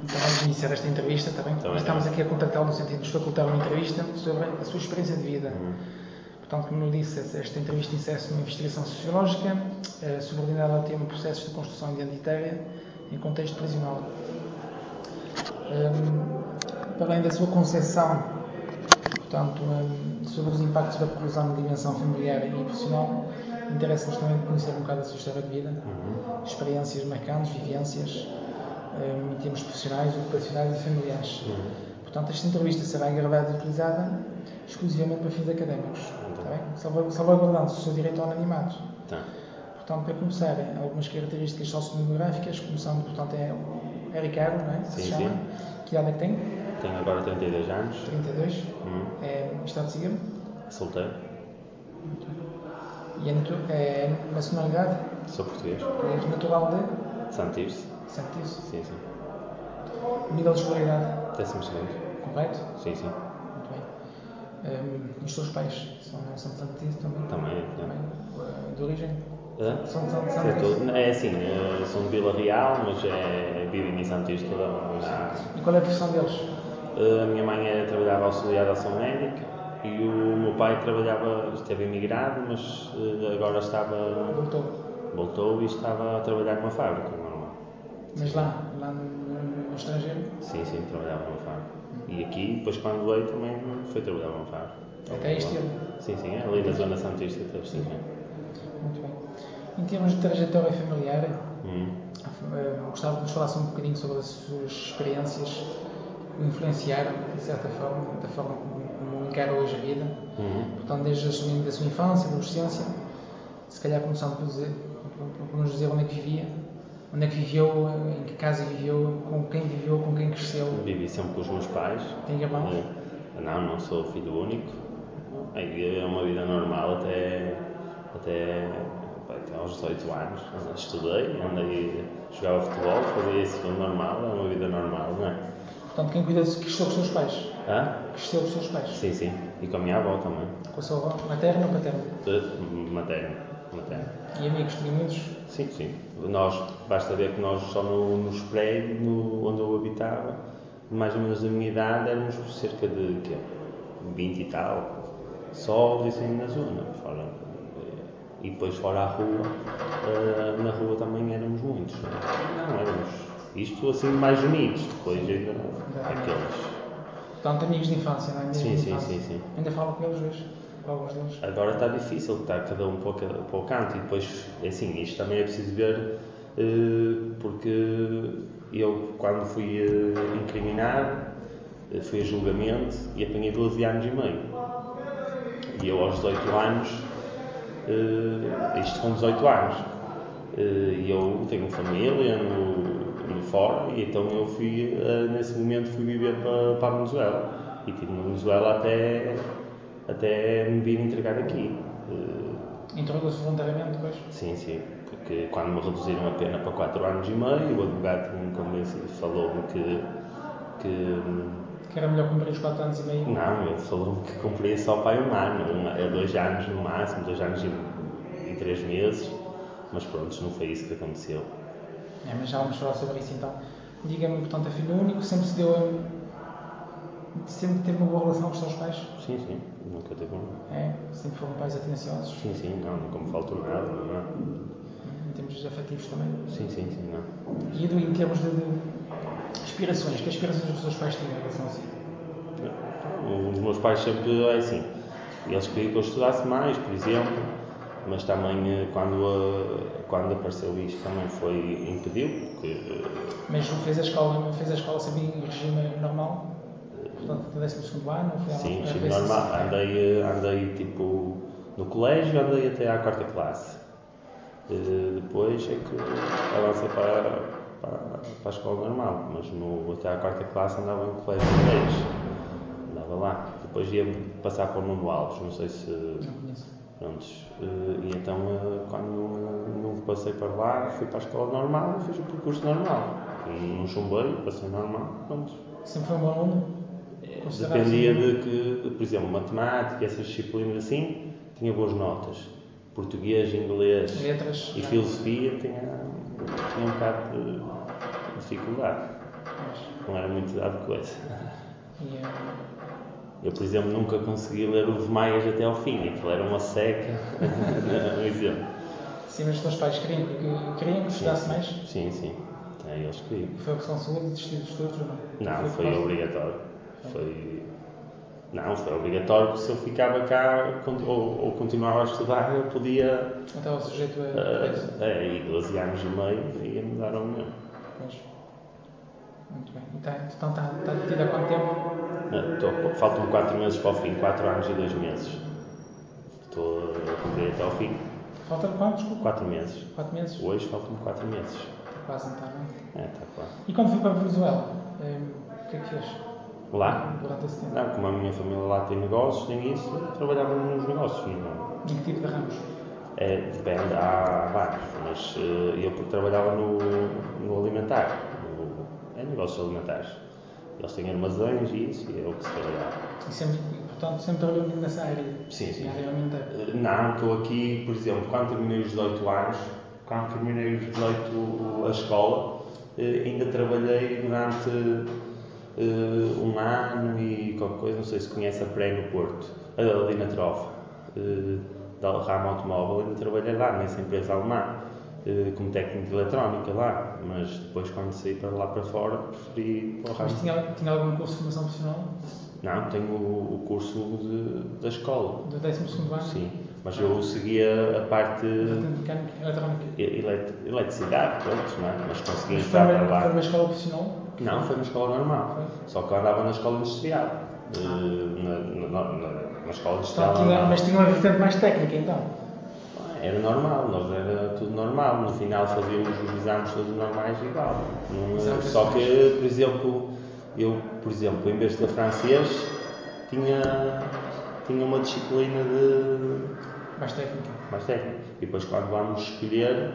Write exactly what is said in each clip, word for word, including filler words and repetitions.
Então vamos iniciar esta entrevista, está bem? Também Estamos não. aqui a contactá-lo no sentido de nos facultar uma entrevista sobre a sua experiência de vida. Uhum. Portanto, como eu disse, esta entrevista insere-se numa investigação sociológica eh, subordinada ao tema processos de construção identitária em contexto prisional. Um, para além da sua concepção, portanto, um, sobre os impactos da reclusão na dimensão familiar e profissional, interessa-nos também conhecer um bocado a sua história de vida, Uhum. experiências marcantes, vivências, um, em termos profissionais, ocupacionais e familiares. Uhum. Portanto, esta entrevista será gravada e utilizada exclusivamente para fins académicos, Uhum. está bem? Salva- Salvaguardando-se o seu direito ao anonimato. Tá. Portanto, para começar, algumas características sociodemográficas, começando, portanto, é, é Ricardo, não é? Que Sim, se chama. sim. Que idade é que tem? Tenho agora trinta e dois anos. trinta e dois. Uhum. É estado civil. Solteiro. E é, natu- é nacionalidade? Sou português. É natural de Santirce. Santiço. Sim, sim. Nível de escolaridade, Décimo segundo. correto? Sim, sim. Muito bem. Um, os seus pais são, são de Santiço também? Também. Também. Uh, de origem? Hã? São, são de É, Santiço. tudo. É assim, eh, são de Vila Real, mas é, vivem em Santirce toda a vida. E qual é a profissão deles? A minha mãe era, trabalhava auxiliar de ação médica e o meu pai trabalhava, esteve imigrado, mas eh, agora estava, Voltou. voltou e estava a trabalhar numa fábrica, normal. Mas lá, lá no, no estrangeiro? Sim, sim, trabalhava numa fábrica. E aqui, depois quando veio também foi trabalhar numa fábrica. Até este ano? Sim, sim, é ali na zona Santista, até sim. Muito bem. Em termos de trajetória familiar, Hum. eh, gostava que nos falasse um bocadinho sobre as suas experiências que o influenciaram, de certa forma, da forma como, como encara hoje a vida. Hum. Portanto, desde a sua, da sua infância, adolescência, se calhar começando por, dizer, por, por nos dizer onde é que vivia, onde é que viveu, em que casa viveu, com quem viveu, com quem cresceu. Vivi sempre com os meus pais. Tem irmãos? Eh, Não, não sou filho único. É uma vida normal até, até, até aos dezoito anos. Estudei, andei, jogava futebol, fazia isso tudo normal, é uma vida normal, não é? Portanto, quem cuida de cresceu com os seus pais? Hã? Cresceu com os seus pais? Sim, sim. E com a minha avó também. Com a sua avó? Materna ou paterna? Materno. Materno. E amigos, tinha muitos? Sim, sim. Nós, basta ver que nós só no, nos prédios no, onde eu habitava, mais ou menos da minha idade, éramos cerca de quê? vinte e tal, só assim na zona. Fora, e depois fora a rua, uh, na rua também éramos muitos. Não, éramos isto assim mais unidos, depois ainda aqueles. Portanto, amigos de infância, não é? Amigos Sim, de sim, infância. sim, sim. Ainda falo com eles hoje? Alguns deles? Agora está difícil, está cada um para o, para o canto e depois, é assim, isto também é preciso ver, uh, porque eu, quando fui uh, incriminado, uh, fui a julgamento e apanhei doze anos e meio. E eu, aos dezoito anos, uh, isto com dezoito anos, e uh, eu tenho família no, no fora, e então eu fui, uh, nesse momento, fui viver para, para a Venezuela. E estive na Venezuela até. até me vir entregar aqui. Entregou-se voluntariamente depois? Sim, sim, porque quando me reduziram a pena para quatro anos e meio, o advogado me convencido, falou-me que, que... Que era melhor cumprir os quatro anos e meio? Não, ele falou-me que cumpria só para um ano, um, é dois anos no máximo, dois anos e, e três meses, mas pronto, não foi isso que aconteceu. É, mas já vamos falar sobre isso então. Diga-me, portanto, é filho único, sempre se deu a... Sempre teve uma boa relação com os seus pais? Sim, sim, nunca teve um. É? Sempre foram pais atenciosos? Sim, sim, não, nunca me faltou nada, não. Em termos afetivos também? Sim, sim, sim, não. E em termos de, de aspirações, que aspirações os seus pais tinham em relação a si? Os meus pais sempre, é assim, eles queriam que eu estudasse mais, por exemplo, mas também quando, quando apareceu isto também foi, impediu, porque... Mas fez a escola, fez a escola sempre em regime normal? Portanto, até décimo segundo ano? Foi Sim, regime normal. Andei, andei tipo no colégio, andei até à quarta classe. Uh, depois é que avancei para, para, para a escola normal, mas no, até à quarta classe andava no colégio de Reis. Andava lá. Depois ia passar para o Nuno Alves, não sei se... Não conheço. Prontos. Uh, e então, uh, quando não, não passei para lá, fui para a escola normal e fiz o percurso normal. Não chumbei, passei normal, pronto. Sempre foi um bom aluno? Dependia de que, por exemplo, matemática, essas disciplinas assim, tinha boas notas. Português, inglês Letras, e não. filosofia tinha, tinha um bocado de dificuldade. não era muito dado coisa. E, uh... Eu, por exemplo, nunca consegui ler o Maias até ao fim, aquilo era uma seca, um exemplo. Sim, mas os teus pais queriam que, queriam que estudasse mais? Sim, sim, é, eles queriam. Foi a opção sua de desistir dos estudos ou não? Não, foi, foi obrigatório. Foi... Não, foi obrigatório, porque se eu ficava cá ou, ou continuava a estudar, eu podia... Então, o sujeito é... Uh, é, e doze anos e meio ia-me dar ao meu. Pois. Muito bem. Então, está, está, está detido há quanto tempo? Uh, Faltam quatro meses para o fim, quatro anos e dois meses. Estou a cumprir até ao fim. Falta quanto, desculpa? quatro meses. quatro meses? Hoje faltam quatro meses. Está quase, não está, não é? É, está quase. E quando foi para a Venezuela, um, o que é que fez? Lá? Durante esse tempo? Não, como a minha família lá tem negócios, tem isso, eu trabalhava nos negócios. Não. Em que tipo de ramos? É, depende, há vários, mas uh, eu trabalhava no, no alimentar, no, é negócios alimentares. Eles têm armazéns e isso, e é o que se trabalhava. E sempre, portanto, sempre trabalhou nessa área? Sim, sim. Na área alimentar? Uh, não, estou aqui, por exemplo, quando terminei os dezoito anos, quando terminei os dezoito a escola, uh, ainda trabalhei durante uh, um ano e qualquer coisa, não sei se conhece a Pré no Porto, ali na Trofa. Uh, da ramo automóvel, ainda trabalhei lá nessa empresa alemã, eh, como técnico de eletrónica lá, mas depois quando saí para lá para fora preferi para o ramo. Mas tinha, tinha algum curso de formação profissional? Não, tenho o, o curso de, da escola. Do décimo segundo ano? Sim, mas eu seguia a parte... Mecânica, eletrónica? Elet, eletricidade, pronto, não é? Mas consegui mas entrar foi, para lá. Foi uma escola profissional? Não, foi na escola normal, foi? Só que eu andava na escola industrial. Ah. Uh, na, na, na, na escola industrial. Então, tinha, mas tinha uma vertente mais técnica então? Era normal, nós era tudo normal, no final fazíamos os exames todos normais igual. Não, só que, por exemplo, eu, por exemplo, em vez de ter francês, tinha, tinha uma disciplina de... Mais técnica. Mais técnica. E depois quando vamos escolher,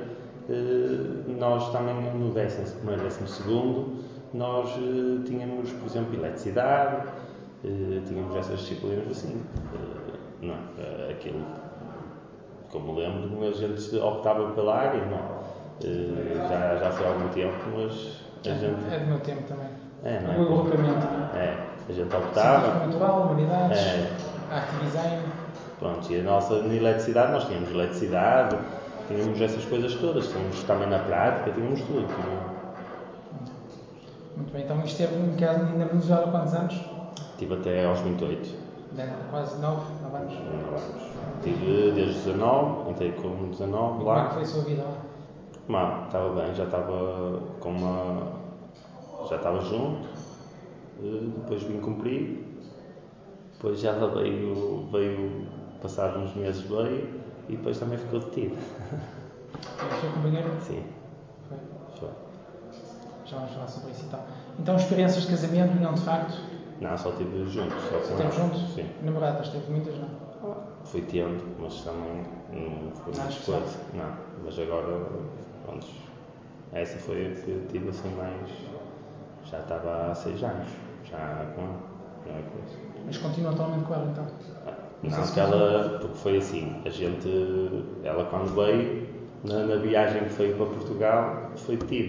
nós também no décimo primeiro, décimo segundo, nós tínhamos, por exemplo, eletricidade, tínhamos essas disciplinas assim. Não, aquilo... Como me lembro, a gente optava pela área, não. Uh, já, já foi há algum tempo, mas a é, gente... É do meu tempo também. É, não é? O agrupamento. É, a gente optava... Científico natural, humanidades, é, arte e design. Pronto, e a nossa na eletricidade, nós tínhamos eletricidade, tínhamos essas coisas todas, tínhamos também na prática, tínhamos tudo. Tínhamos... Muito bem, então esteve em casa na Venezuela há quantos anos? Estive até aos vinte e oito. Quase nove, nove anos. nove anos. Estive desde dezanove, entrei com dezanove lá. Como é que foi a sua vida lá? Mal, estava bem, já estava com uma... já estava junto, depois vim cumprir, depois já veio, veio passar uns meses veio e depois também ficou detido. Foi o seu companheiro? Sim. Foi? Foi. Já vamos falar sobre isso então. Então, experiências de casamento, não de facto? Não, só estive juntos. Só Esteve juntos? Sim. Namoradas, teve muitas, não? Fui tendo, mas também não foi muita coisa. Não, mas agora, pronto, essa foi a que eu tive assim mais... Já estava há seis anos, já com não é coisa. Mas continua atualmente com ela então? Não, não que ela, porque foi assim, a gente, ela quando veio, na, na viagem que foi para Portugal, foi detida.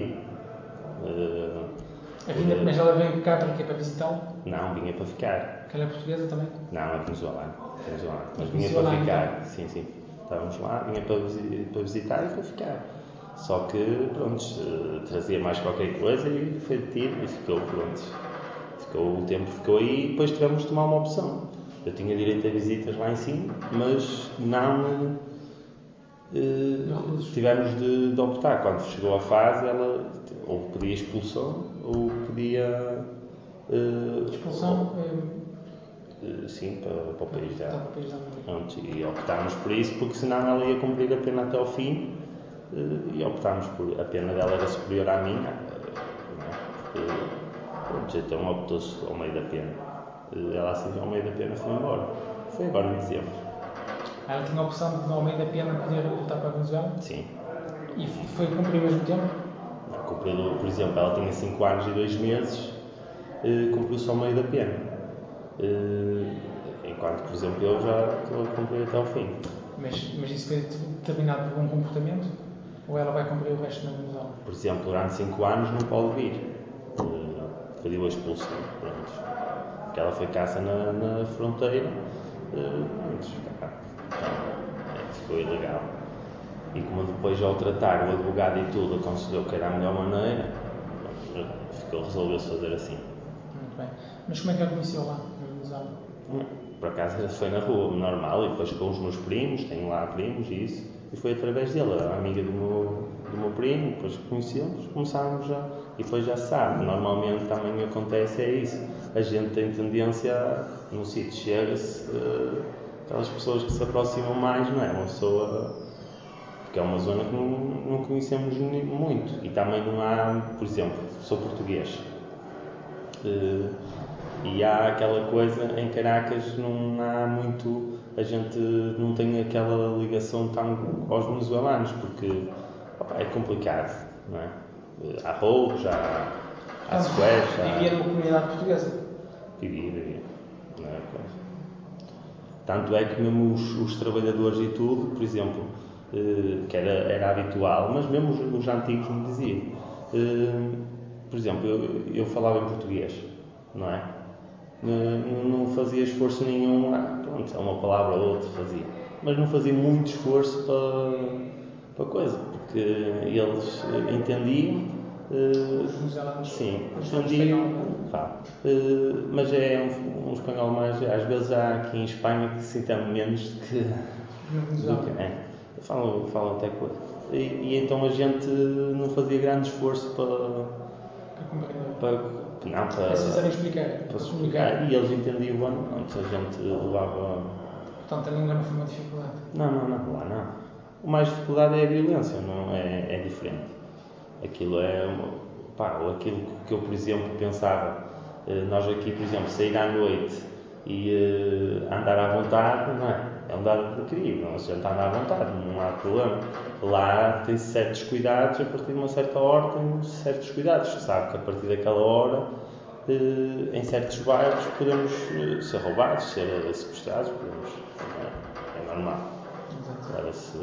Uh, a vinda, uh, mas ela veio cá para quê? Para visitá-lo? Não, vinha para ficar. Que ela é portuguesa também? Não, é venezuelana. Venezuelana. Mas é vinha para ficar. Então. Sim, sim. Estávamos lá, vinha para, para visitar e para ficar. Só que, pronto, trazia mais qualquer coisa e foi detido e ficou, pronto. Ficou, o tempo ficou aí e depois tivemos de tomar uma opção. Eu tinha direito a visitas lá em cima, mas não... Uh, tivemos de, de optar. Quando chegou a fase, ela ou pedia expulsão ou pedia... Uh, expulsão? Ou, uh, sim, para, para o país dela. Para o país dela. Pronto, e optámos por isso, porque senão ela ia cumprir a pena até ao fim. E optámos por... A pena dela era superior à minha. Porque, pronto, então optou-se ao meio da pena. Ela assim, ao meio da pena, foi embora. Foi agora em dezembro. Ela tinha a opção de, ao meio da pena, poder voltar para a Venezuela? Sim. E foi cumprir ao mesmo tempo? Não, cumpriu, por exemplo, ela tinha cinco anos e dois meses, cumpriu-se ao meio da pena. Enquanto, por exemplo, eu já estou a cumprir até ao fim. Mas, mas isso foi determinado por um comportamento? Ou ela vai cumprir o resto na Venezuela? Por exemplo, durante cinco anos não pode vir. que deu a expulsão. Pronto. Que ela foi caça na, na fronteira. Pronto, então, é, ficou ilegal. E como depois, ao tratar o advogado e tudo, aconselhou que era a melhor maneira, ficou, resolveu-se fazer assim. Muito bem. Mas como é que a conheceu lá, na Venezuela? Por acaso foi na rua, normal, e depois com os meus primos, tenho lá primos e isso, e foi através dele, a amiga do meu, do meu primo, depois conhecemos, começámos já, e depois já se sabe, normalmente também acontece é isso, a gente tem tendência, a, no sítio chega-se, uh, aquelas pessoas que se aproximam mais, não é? Uma pessoa, porque é uma zona que não, não conhecemos muito, e também não há, por exemplo, sou português, uh, e há aquela coisa, em Caracas não há muito, a gente não tem aquela ligação tão aos venezuelanos, porque opa, é complicado, não é? Há roubos, há, há sequestros. Há... Vivia numa comunidade portuguesa? Vivia, vivia. Não é coisa. Tanto é que mesmo os, os trabalhadores e tudo, por exemplo, eh, que era, era habitual, mas mesmo os, os antigos me diziam, eh, por exemplo, eu, eu falava em português, não é? Não fazia esforço nenhum, pronto, é uma palavra ou outra fazia, mas não fazia muito esforço para, para coisa, porque eles entendiam, uh, sim, entendiam, pá, uh, mas é um, um espanhol mais, às vezes há aqui em Espanha que se entende menos do que, do que é, falam, falam até coisa, e, e então a gente não fazia grande esforço para, para não, para, para explicar, para explicar, e eles entendiam bem, antes a gente levava... Portanto, a língua não foi uma dificuldade? Não, não, não, lá não. O mais dificuldade é a violência, não é, é diferente. Aquilo é, pá, aquilo que eu, por exemplo, pensava, nós aqui, por exemplo, sair à noite e uh, andar à vontade, não é? É um dado incrível, a gente anda à vontade, não há problema. Lá tem certos cuidados, a partir de uma certa hora tem certos cuidados. Sabe que a partir daquela hora, eh, em certos bairros, podemos eh, ser roubados, ser sequestrados, podemos, é, é normal. Agora, se...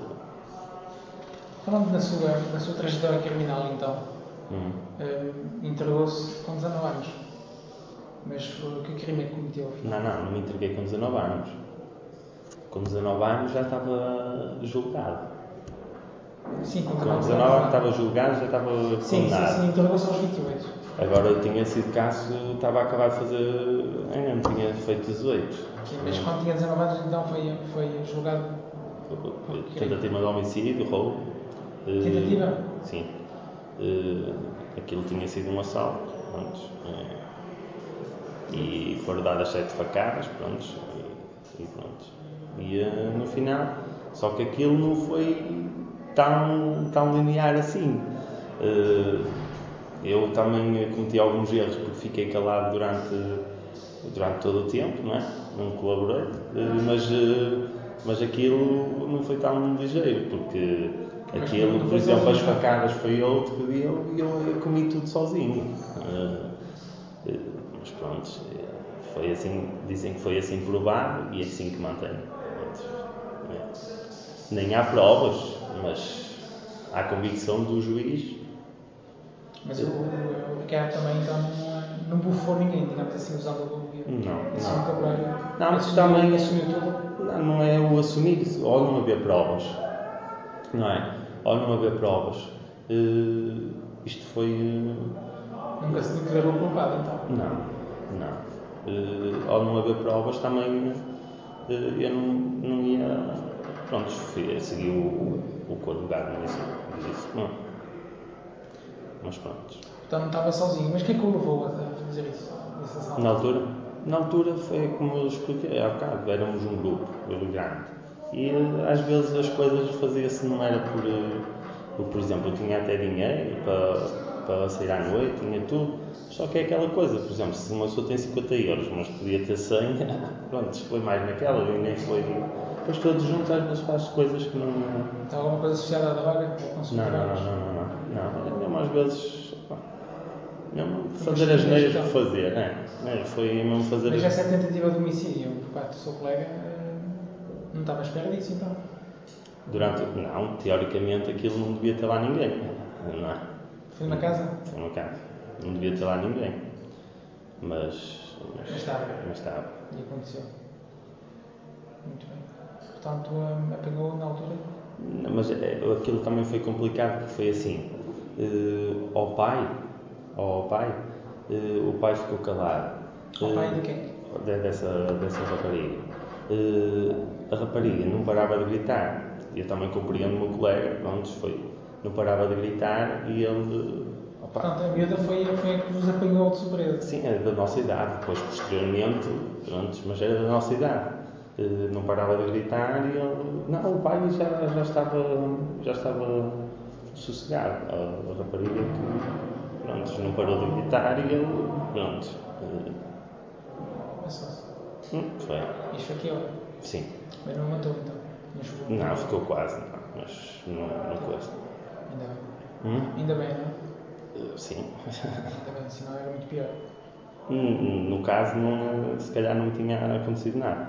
Falando da sua, da sua trajetória criminal, então, hum. eh, entregou-se com dezanove anos. Mas que crime é que cometeu? Não, não, não me entreguei com dezanove anos. Com dezanove anos já estava julgado. Sim, com dezanove anos estava julgado, já estava condenado. Sim, sim, sim, entregou-se aos vinte e oito. Agora eu tinha sido caso, estava a acabar de fazer, ainda não tinha feito dezoito. Sim, mas quando tinha dezanove anos então foi, foi julgado? Tentativa de homicídio, roubo. Tentativa? Uh, sim. Uh, aquilo tinha sido um assalto, pronto. Uh, e foram dadas sete facadas, pronto. E, e pronto. E uh, no final, só que aquilo não foi tão, tão linear assim. Uh, eu também cometi alguns erros porque fiquei calado durante, durante todo o tempo, não é? Não colaborei, uh, mas, uh, mas aquilo não foi tão ligeiro, porque aquilo, por exemplo, as facadas foi outro que deu e eu, eu comi tudo sozinho. Uh, uh, mas pronto, foi assim, dizem que foi assim provado e é assim que mantenho. Nem há provas, mas há convicção do juiz. Mas o, o Ricardo também então não, não bufou ninguém, digamos assim, usando o governo. Não, esse não. Vocabulário, não, mas assumiu, também assumiu tudo. Não, não é o assumir, ou não haver provas, não é? Ou não haver provas. Uh, isto foi... Uh, Nunca se declarou culpado, então? Não, não. Uh, ao não haver provas também uh, eu não, não ia... Pronto, fui, segui o, o que o advogado me disse, disse. Não. Mas pronto. Então não estava sozinho. Mas o que é que o levou a fazer isso? Na altura? Na altura foi como eu expliquei há bocado, éramos um grupo, grupo grande. E às vezes as coisas fazia-se, não era por... por, por exemplo, eu tinha até dinheiro para, para sair à noite, tinha tudo. Só que é aquela coisa, por exemplo, se uma pessoa tem cinquenta euros, mas podia ter cem, pronto, foi mais naquela, e nem foi... Depois todos juntos às vezes faz coisas que não... Está alguma coisa associada à droga? Não, não, não, não, não, não, não, mesmo às vezes... Mesmo fazer as neiras por fazer, não é? Foi mesmo fazer... Mas essa tentativa de homicídio por parte do seu colega, não estava à espera disso então? Durante... Não, teoricamente aquilo não devia ter lá ninguém, não é? Foi numa casa? Foi numa casa, não devia ter lá ninguém. mas, mas, Mas estava. mas estava. E aconteceu. Muito bem. Portanto, hum, apanhou na altura? Não, mas é, aquilo também foi complicado, porque foi assim, uh, ao pai, ao pai, uh, o pai ficou calado. Ao uh, pai de quem? Dessa, dessa rapariga. Uh, a rapariga não parava de gritar. Eu também compreendo o meu colega, pronto, foi, não parava de gritar e ele... Opa, portanto, a miúda foi, foi a que vos apanhou de surpresa? Sim, era da nossa idade, depois posteriormente, pronto, mas era da nossa idade. Uh, não parava de gritar e ele... Não, o pai já, já, estava, já estava sossegado. A, a rapariga que, pronto, não parou de gritar e ele, pronto... Uh, Passou-se. hum, foi. Isto aqui, ó. Sim. Mas não matou, então? Não, não ficou quase, não, mas não, não coisa. Ainda bem. Hum? Ainda bem, não? Uh, sim. Ainda bem, senão era muito pior. No caso, não, se calhar não tinha acontecido nada.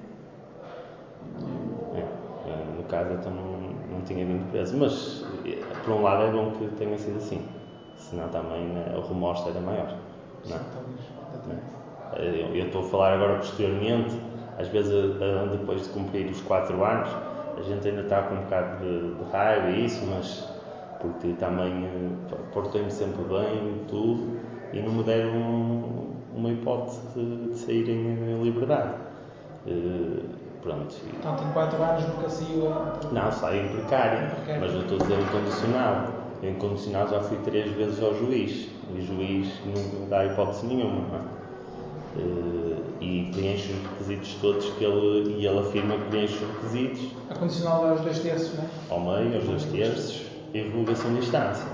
É, no caso, então não, não tinha vindo preso. Mas, por um lado, é bom que tenha sido assim. Senão também né, o remorso era maior. Sim, não? talvez. Eu, eu estou a falar agora posteriormente. Às vezes, depois de cumprir os quatro anos, a gente ainda está com um bocado de, de raiva e isso, mas porque também portei-me sempre bem, tudo, e não me deram um, uma hipótese de, de sair em, em liberdade. Uh, pronto. Portanto, em quatro anos nunca saiu a... Não, saí em precário, precário, mas eu estou a dizer incondicional. Eu incondicional já fui três vezes ao juiz, e o juiz não dá hipótese nenhuma. Não é? Uh, e preenche os requisitos todos que ele, e ele afirma que preenche os requisitos. A condicional aos dois terços, não é? Ao meio, aos dois terços, e revogação de instância.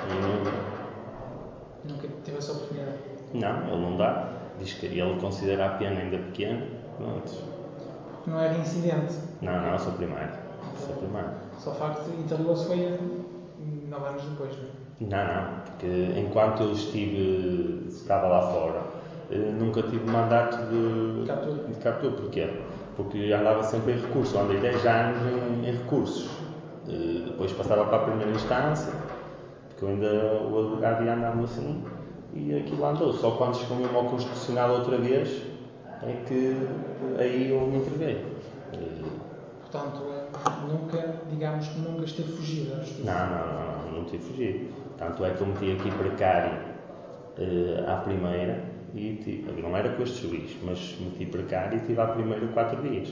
E nunca teve essa oportunidade? Não, ele não dá. Diz que ele considera a pena ainda pequena. Pronto. Porque não é reincidente? Não, não, sou primário. Sou primário. Só o facto de interlou-se foi nove anos depois, não é? Não, não, porque enquanto eu estive, estava lá fora, nunca tive mandato de captura. De captura. Porquê? Porque andava sempre em recurso, eu andei dez anos em, em recursos. Depois passava para a primeira instância, porque eu ainda, o advogado ia andando assim, e aquilo andou. Só quando chegou mesmo ao Constitucional outra vez, é que aí eu me entreguei. Portanto, nunca, digamos que nunca esteve fugido à justiça? Não, não, não, não, não tive fugido. Tanto é que eu meti aqui precário uh, à primeira, e tive, não era com este juiz, mas meti precário e tive à primeira quatro dias.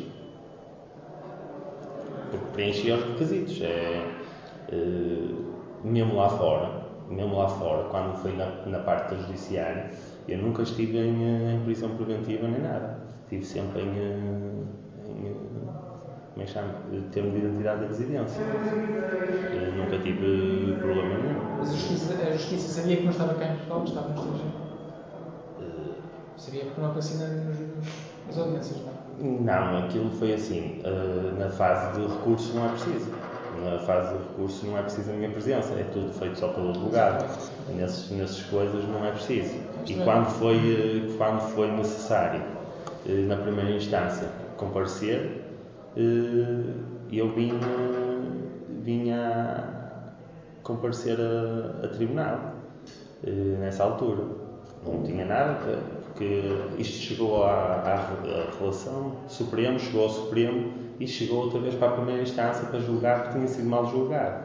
Porque preenchi os requisitos. É, uh, mesmo lá fora, mesmo lá fora, quando fui na, na parte da judiciária, eu nunca estive em, em prisão preventiva nem nada. Estive sempre em, em como é que chama? Termo de identidade de residência. Eu nunca tive problema nenhum. Mas a justiça, a justiça sabia que não estava cá em Portugal, mas estava no estrangeiro? Uh, sabia porque não aparecia nas, nas audiências, não? Não, aquilo foi assim. Uh, na fase de recurso não é preciso. Na fase de recurso não é preciso a minha presença. É tudo feito só pelo advogado. Nesses, nessas coisas não é preciso. E quando foi, quando foi necessário, uh, na primeira instância, comparecer, eu vinha, vinha comparecer a, a tribunal nessa altura. Não tinha nada, porque isto chegou à, à, à relação Supremo, chegou ao Supremo e chegou outra vez para a primeira instância para julgar porque tinha sido mal julgado.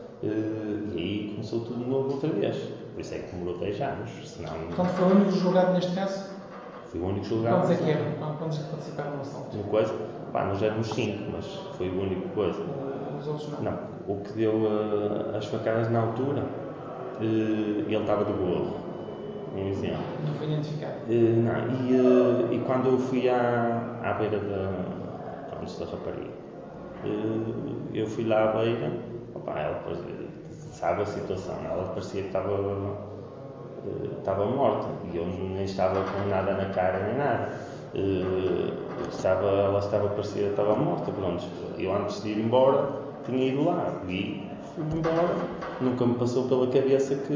E aí começou tudo de novo outra vez. Por isso é que demorou dez anos. Senão... Quando foi o único julgado neste caso? Fui o único julgado. Quantos é que eram? Quantos é que participaram no assalto? Uma coisa? Pá, nós éramos cinco, mas foi o único coisa. Os outros não? Não. O que deu uh, as facadas na altura, uh, ele estava de gorro. Um exemplo. Não foi identificado? Uh, não. E, uh, e quando eu fui à, à beira da, pronto, da rapariga, uh, eu fui lá à beira, opa, ela sabe a situação, ela parecia que estava, uh, estava morta. E eu nem estava com nada na cara nem nada. Uh, estava, ela estava parecida, estava morta, pronto. Eu antes de ir embora tinha ido lá e fui embora. Nunca me passou pela cabeça que,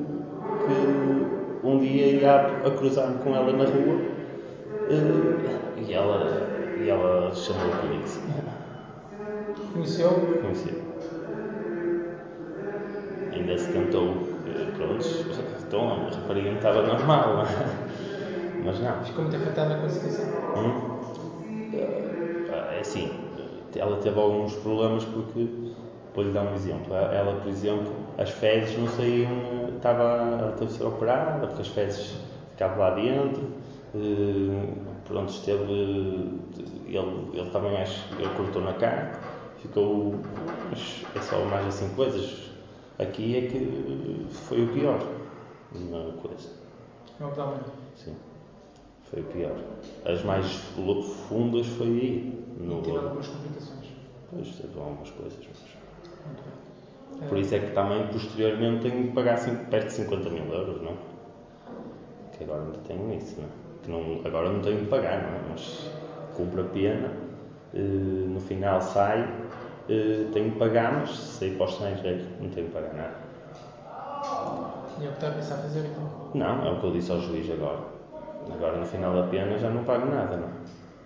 que um dia ia a, a cruzar-me com ela na rua uh, e ela, e ela chamou a polícia. Conheceu? Conheceu. Ainda se tentou, pronto, então a rapariga não estava normal, não é? mas não. Ficou muito afetada com a situação. Hum? É assim, ela teve alguns problemas porque, vou-lhe dar um exemplo, ela, por exemplo, as fezes não saíam, estava, ela teve de ser operada porque as fezes ficavam lá dentro, pronto, esteve, ele, ele também acho que ele cortou na cara, ficou, mas é só mais assim coisas, aqui é que foi o pior, uma coisa. Não dá muito. Sim. Foi o pior. As mais fundas foi aí. No... Teve algumas complicações. Pois, teve algumas coisas. Mas... Muito bem. Por isso é que também, posteriormente, tenho que pagar perto de cinquenta mil euros, não é? Que agora ainda tenho isso, não é? Que não, agora não tenho que pagar, não é? Mas cumpre a pena, eh, no final sai, eh, tenho que pagar, mas se sair para o estrangeiro, não tenho que pagar nada. E é o que está a pensar fazer então? Não, é o que eu disse ao juiz agora. Agora, no final da pena, já não pago nada, não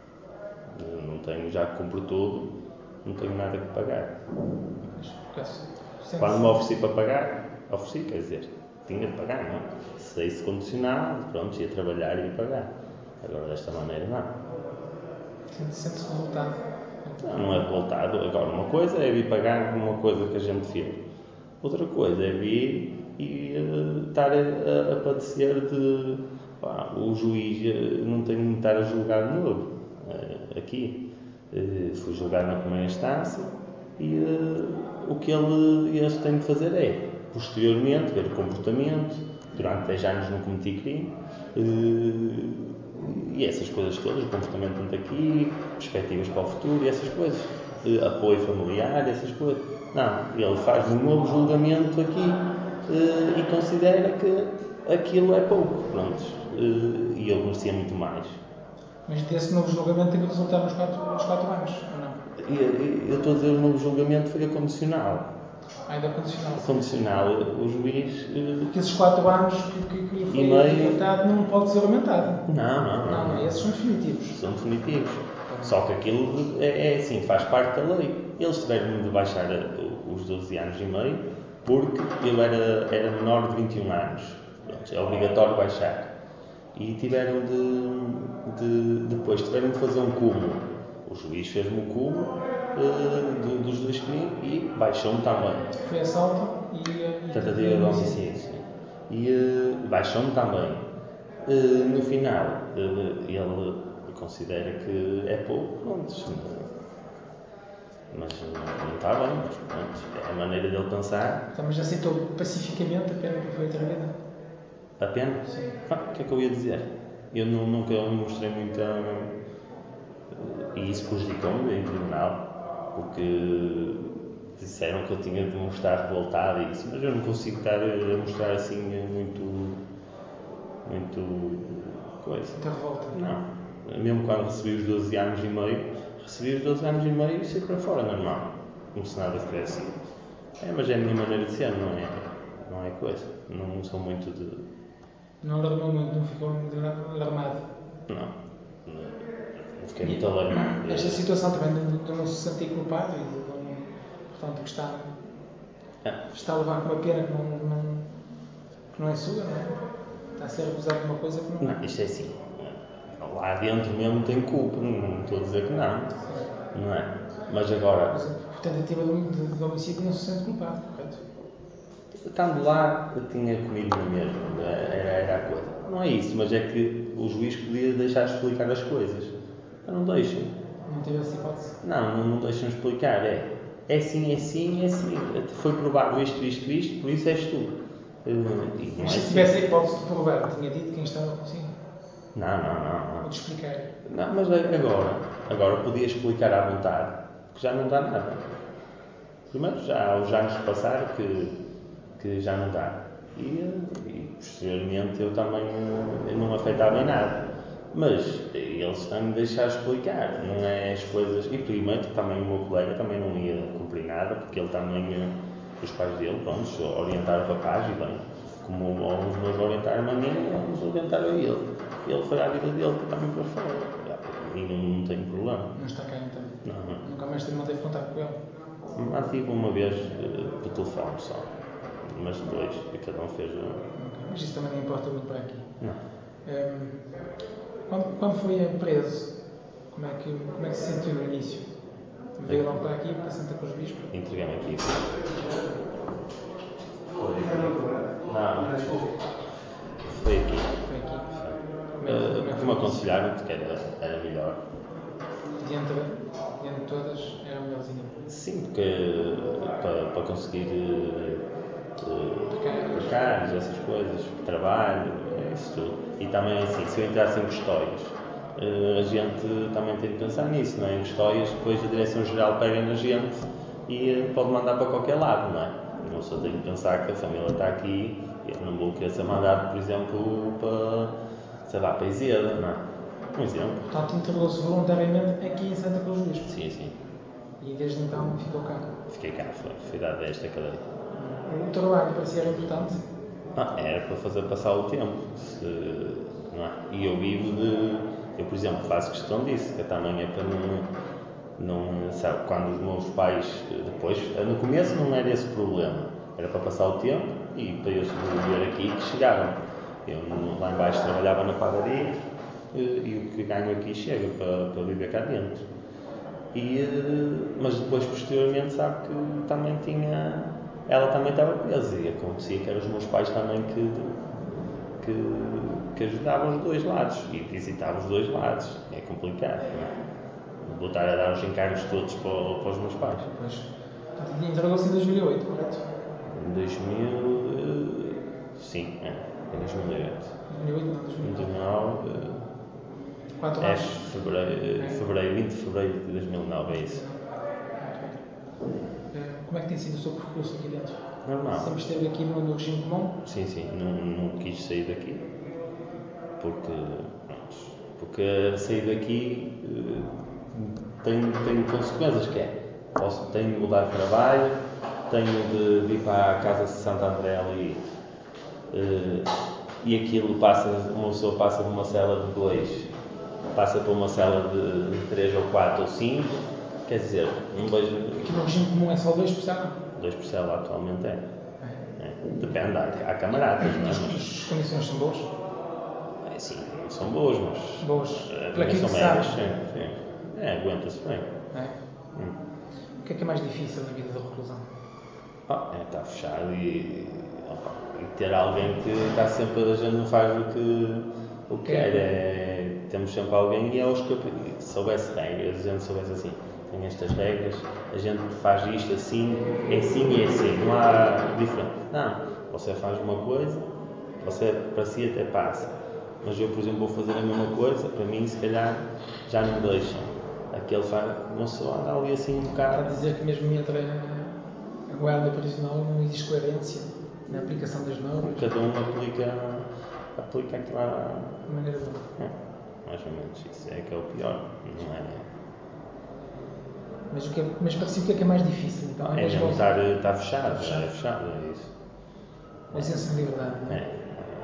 é? Não tenho, já cumpro tudo, não tenho nada que pagar. Quando me ofereci para pagar, ofereci, quer dizer, tinha de pagar, não é? Se isso condicionado, pronto, ia trabalhar e ia pagar. Agora, desta maneira, não. Sente-se revoltado? Não, não é revoltado. Agora, uma coisa é vir pagar uma coisa que a gente fez. Outra coisa é vir e uh, estar a, a, a padecer de... Pá, o juiz uh, não tem de estar a julgar de novo. Uh, aqui. Uh, fui julgado na primeira instância e uh, o que ele, eles têm de fazer é, posteriormente, ver o comportamento. Durante dez anos não cometi crime. Uh, e essas coisas todas, o comportamento dentro aqui, perspectivas para o futuro e essas coisas. Uh, apoio familiar, essas coisas. Não, ele faz um novo julgamento aqui uh, e considera que aquilo é pouco, pronto, uh, e ele merecia muito mais. Mas desse novo julgamento tem que resultar nos quatro, nos quatro anos, ou não? E, e, eu estou a dizer, o novo julgamento foi a condicional. Ainda é condicional? A condicional, o juiz... Uh, Porque esses quatro anos que, que lhe foi meio... aumentado não pode ser aumentado. Não, não, não. Não, não. esses são definitivos. São definitivos. Só que aquilo é, é assim, faz parte da lei. Eles tiveram de baixar os doze anos e meio porque ele era, era menor de vinte e um anos. Pronto, é obrigatório baixar. E tiveram de, de, depois tiveram de fazer um cúmulo. O juiz fez-me o cúmulo uh, de, dos dois crimes e baixou-me também. Foi assalto e... Tentativa de homicídio. E uh, baixou-me também. Uh, no final, uh, ele... considera que é pouco, pronto, mas não, não está bem, mas pronto, é a maneira dele pensar. Então, mas aceitou pacificamente a pena que foi atribuída? A pena? Sim. Ah, o que é que eu ia dizer? Eu não, nunca mostrei muita... E isso prejudicou-me em tribunal, porque disseram que eu tinha de mostrar revoltado e isso, mas eu não consigo estar a mostrar assim muito... muito... coisa. Muita revolta? Não. Mesmo quando recebi os doze anos e meio, recebi os doze anos e meio e saí para fora, normal. Como se nada tivesse sido. É, mas é a minha maneira de ser, não é, não é coisa. Não sou muito de... Não alarmou muito, não ficou muito alarmado? Não. Não fiquei muito alarmado. Esta situação também de, de não se sentir culpado e de, de, portanto, que está, Ah. está a levar com uma pena que não, não, que não é sua, não é? Está a ser acusado de uma coisa que não é. Não, isto é assim. Lá dentro mesmo tem culpa, não estou a dizer que não, não é? Mas agora... Mas por tentativa de, de, de homicídio não se sente culpado, correto? Estando lá, eu tinha comigo na mesma, era, era a coisa. Não é isso, mas é que o juiz podia deixar explicar as coisas. Mas não deixam. Não teve essa hipótese? Não, não, não deixam explicar, é. É assim, é assim, é assim. Foi provado isto, isto, isto, por isso és tu. E mas se tivesse a hipótese de provar, tinha dito quem estava consigo? Não, não, não. não. Vou-te explicar. Não, mas agora, agora podia explicar à vontade, que já não dá nada. Primeiro, já há os anos que passaram que, que já não dá. E, e posteriormente eu também eu não afetava em nada. Mas eles têm de deixar explicar, não é as coisas... E primeiro também o meu colega também não ia cumprir nada, porque ele também, os pais dele, pronto, orientaram o rapaz e bem, como os meus orientaram a mim, eles orientaram a ele. Ele foi à vida dele, também para fora. E não, não tem problema. Não está cá então? Não, não. Nunca mais teve, não teve contato com ele? Ah, tive uma vez uh, por telefone só. Mas depois, e cada um fez... Uh... Okay. Mas isso também não importa muito para aqui. Não. Um, quando foi preso, como é que, como é que se sentiu no início? Veio logo para aqui, para Santa Cruz do Bispo? Entreguei-me aqui. Foi Não, foi aqui. Foi aqui. Uh, Como aconselharam que era, era melhor. Diante, diante de todas, era melhorzinho. Sim, porque para, para conseguir uh, precários, essas coisas, trabalho, isso tudo. E também assim, se eu entrasse em custóias, uh, a gente também tem de pensar nisso, não é? Em custóias, depois a Direção-Geral pega na gente e uh, pode mandar para qualquer lado, não é? Não só tenho de pensar que a família está aqui, eu não vou querer ser mandado, por exemplo, para, sei lá, para Iseda, não é? Um exemplo. Portanto, entregou-se voluntariamente aqui em Santa Cruz do Bispo. Sim, sim. E desde então ficou cá. Fiquei cá, foi, fui dado a esta cadeia. O trabalho para si era importante? Ah, era para fazer passar o tempo. Se, não é? E eu vivo de. Eu, por exemplo, faço questão disso, que também é para não. não sabe, quando os meus pais. Depois, no começo não era esse problema. Era para passar o tempo e para eu sobreviver aqui que chegaram. Eu lá embaixo trabalhava na padaria e, e o que ganho aqui chega para, para viver cá dentro. E, mas depois, posteriormente, sabe que também tinha. Ela também estava presa e acontecia que eram os meus pais também que, que, que ajudavam os dois lados e visitavam os dois lados. É complicado, não é? Vou estar a dar os encargos todos para, para os meus pais. Pois. Portanto, entregou-se em dois mil e oito, correto? Em dois mil. Sim, é. Em dois mil e oito. dois mil e oito, não, dois mil e nove. dois mil e nove. Quatro É anos? fevereiro, fevereiro, vinte de fevereiro de dois mil e nove, é isso. Como é que tem sido o seu percurso aqui dentro? Normal. Sempre esteve aqui no regime comum? Sim, sim, não, não quis sair daqui. Porque, porque sair daqui uh, tem, tem consequências, que é, posso, tenho de mudar de trabalho, tenho de, de ir para a casa de Santo André ali, uh, e aquilo passa, uma pessoa passa de uma cela de dois, passa para uma cela de, de três ou quatro ou cinco, quer dizer, um beijo... Aqui no regime comum é só dois por cela? dois por cela atualmente é. é. Depende, há, há camaradas, não é? Mas as condições são boas? É, sim, não são boas, mas... Boas. Uh, Pela que são sabe. médias, sim, sim. É, aguenta-se bem. É? Hum. O que é que é mais difícil na vida da reclusão? Oh, é estar fechado e, opa, e ter alguém que está sempre, a gente não faz o que, o que quer. É, temos sempre alguém e é os que se soubesse regras, a gente soubesse assim, tem estas regras, a gente faz isto assim, é assim e é assim, não há diferente. Não, você faz uma coisa, você para si até passa, mas eu, por exemplo, vou fazer a mesma coisa, para mim, se calhar, já não deixam. Aquele faz, não só anda ali assim um bocado. Está a dizer que mesmo entre a guarda prisional não existe coerência na aplicação das normas? Cada um aplica, aplica aquela maneira de... é, mais ou menos, isso é que é o pior, não é? Mas, o que é, mas para si o que é que é mais difícil? Então, é mesmo estar, estar fechado, fechado. É fechado, é isso. A ausência de liberdade, não é? É.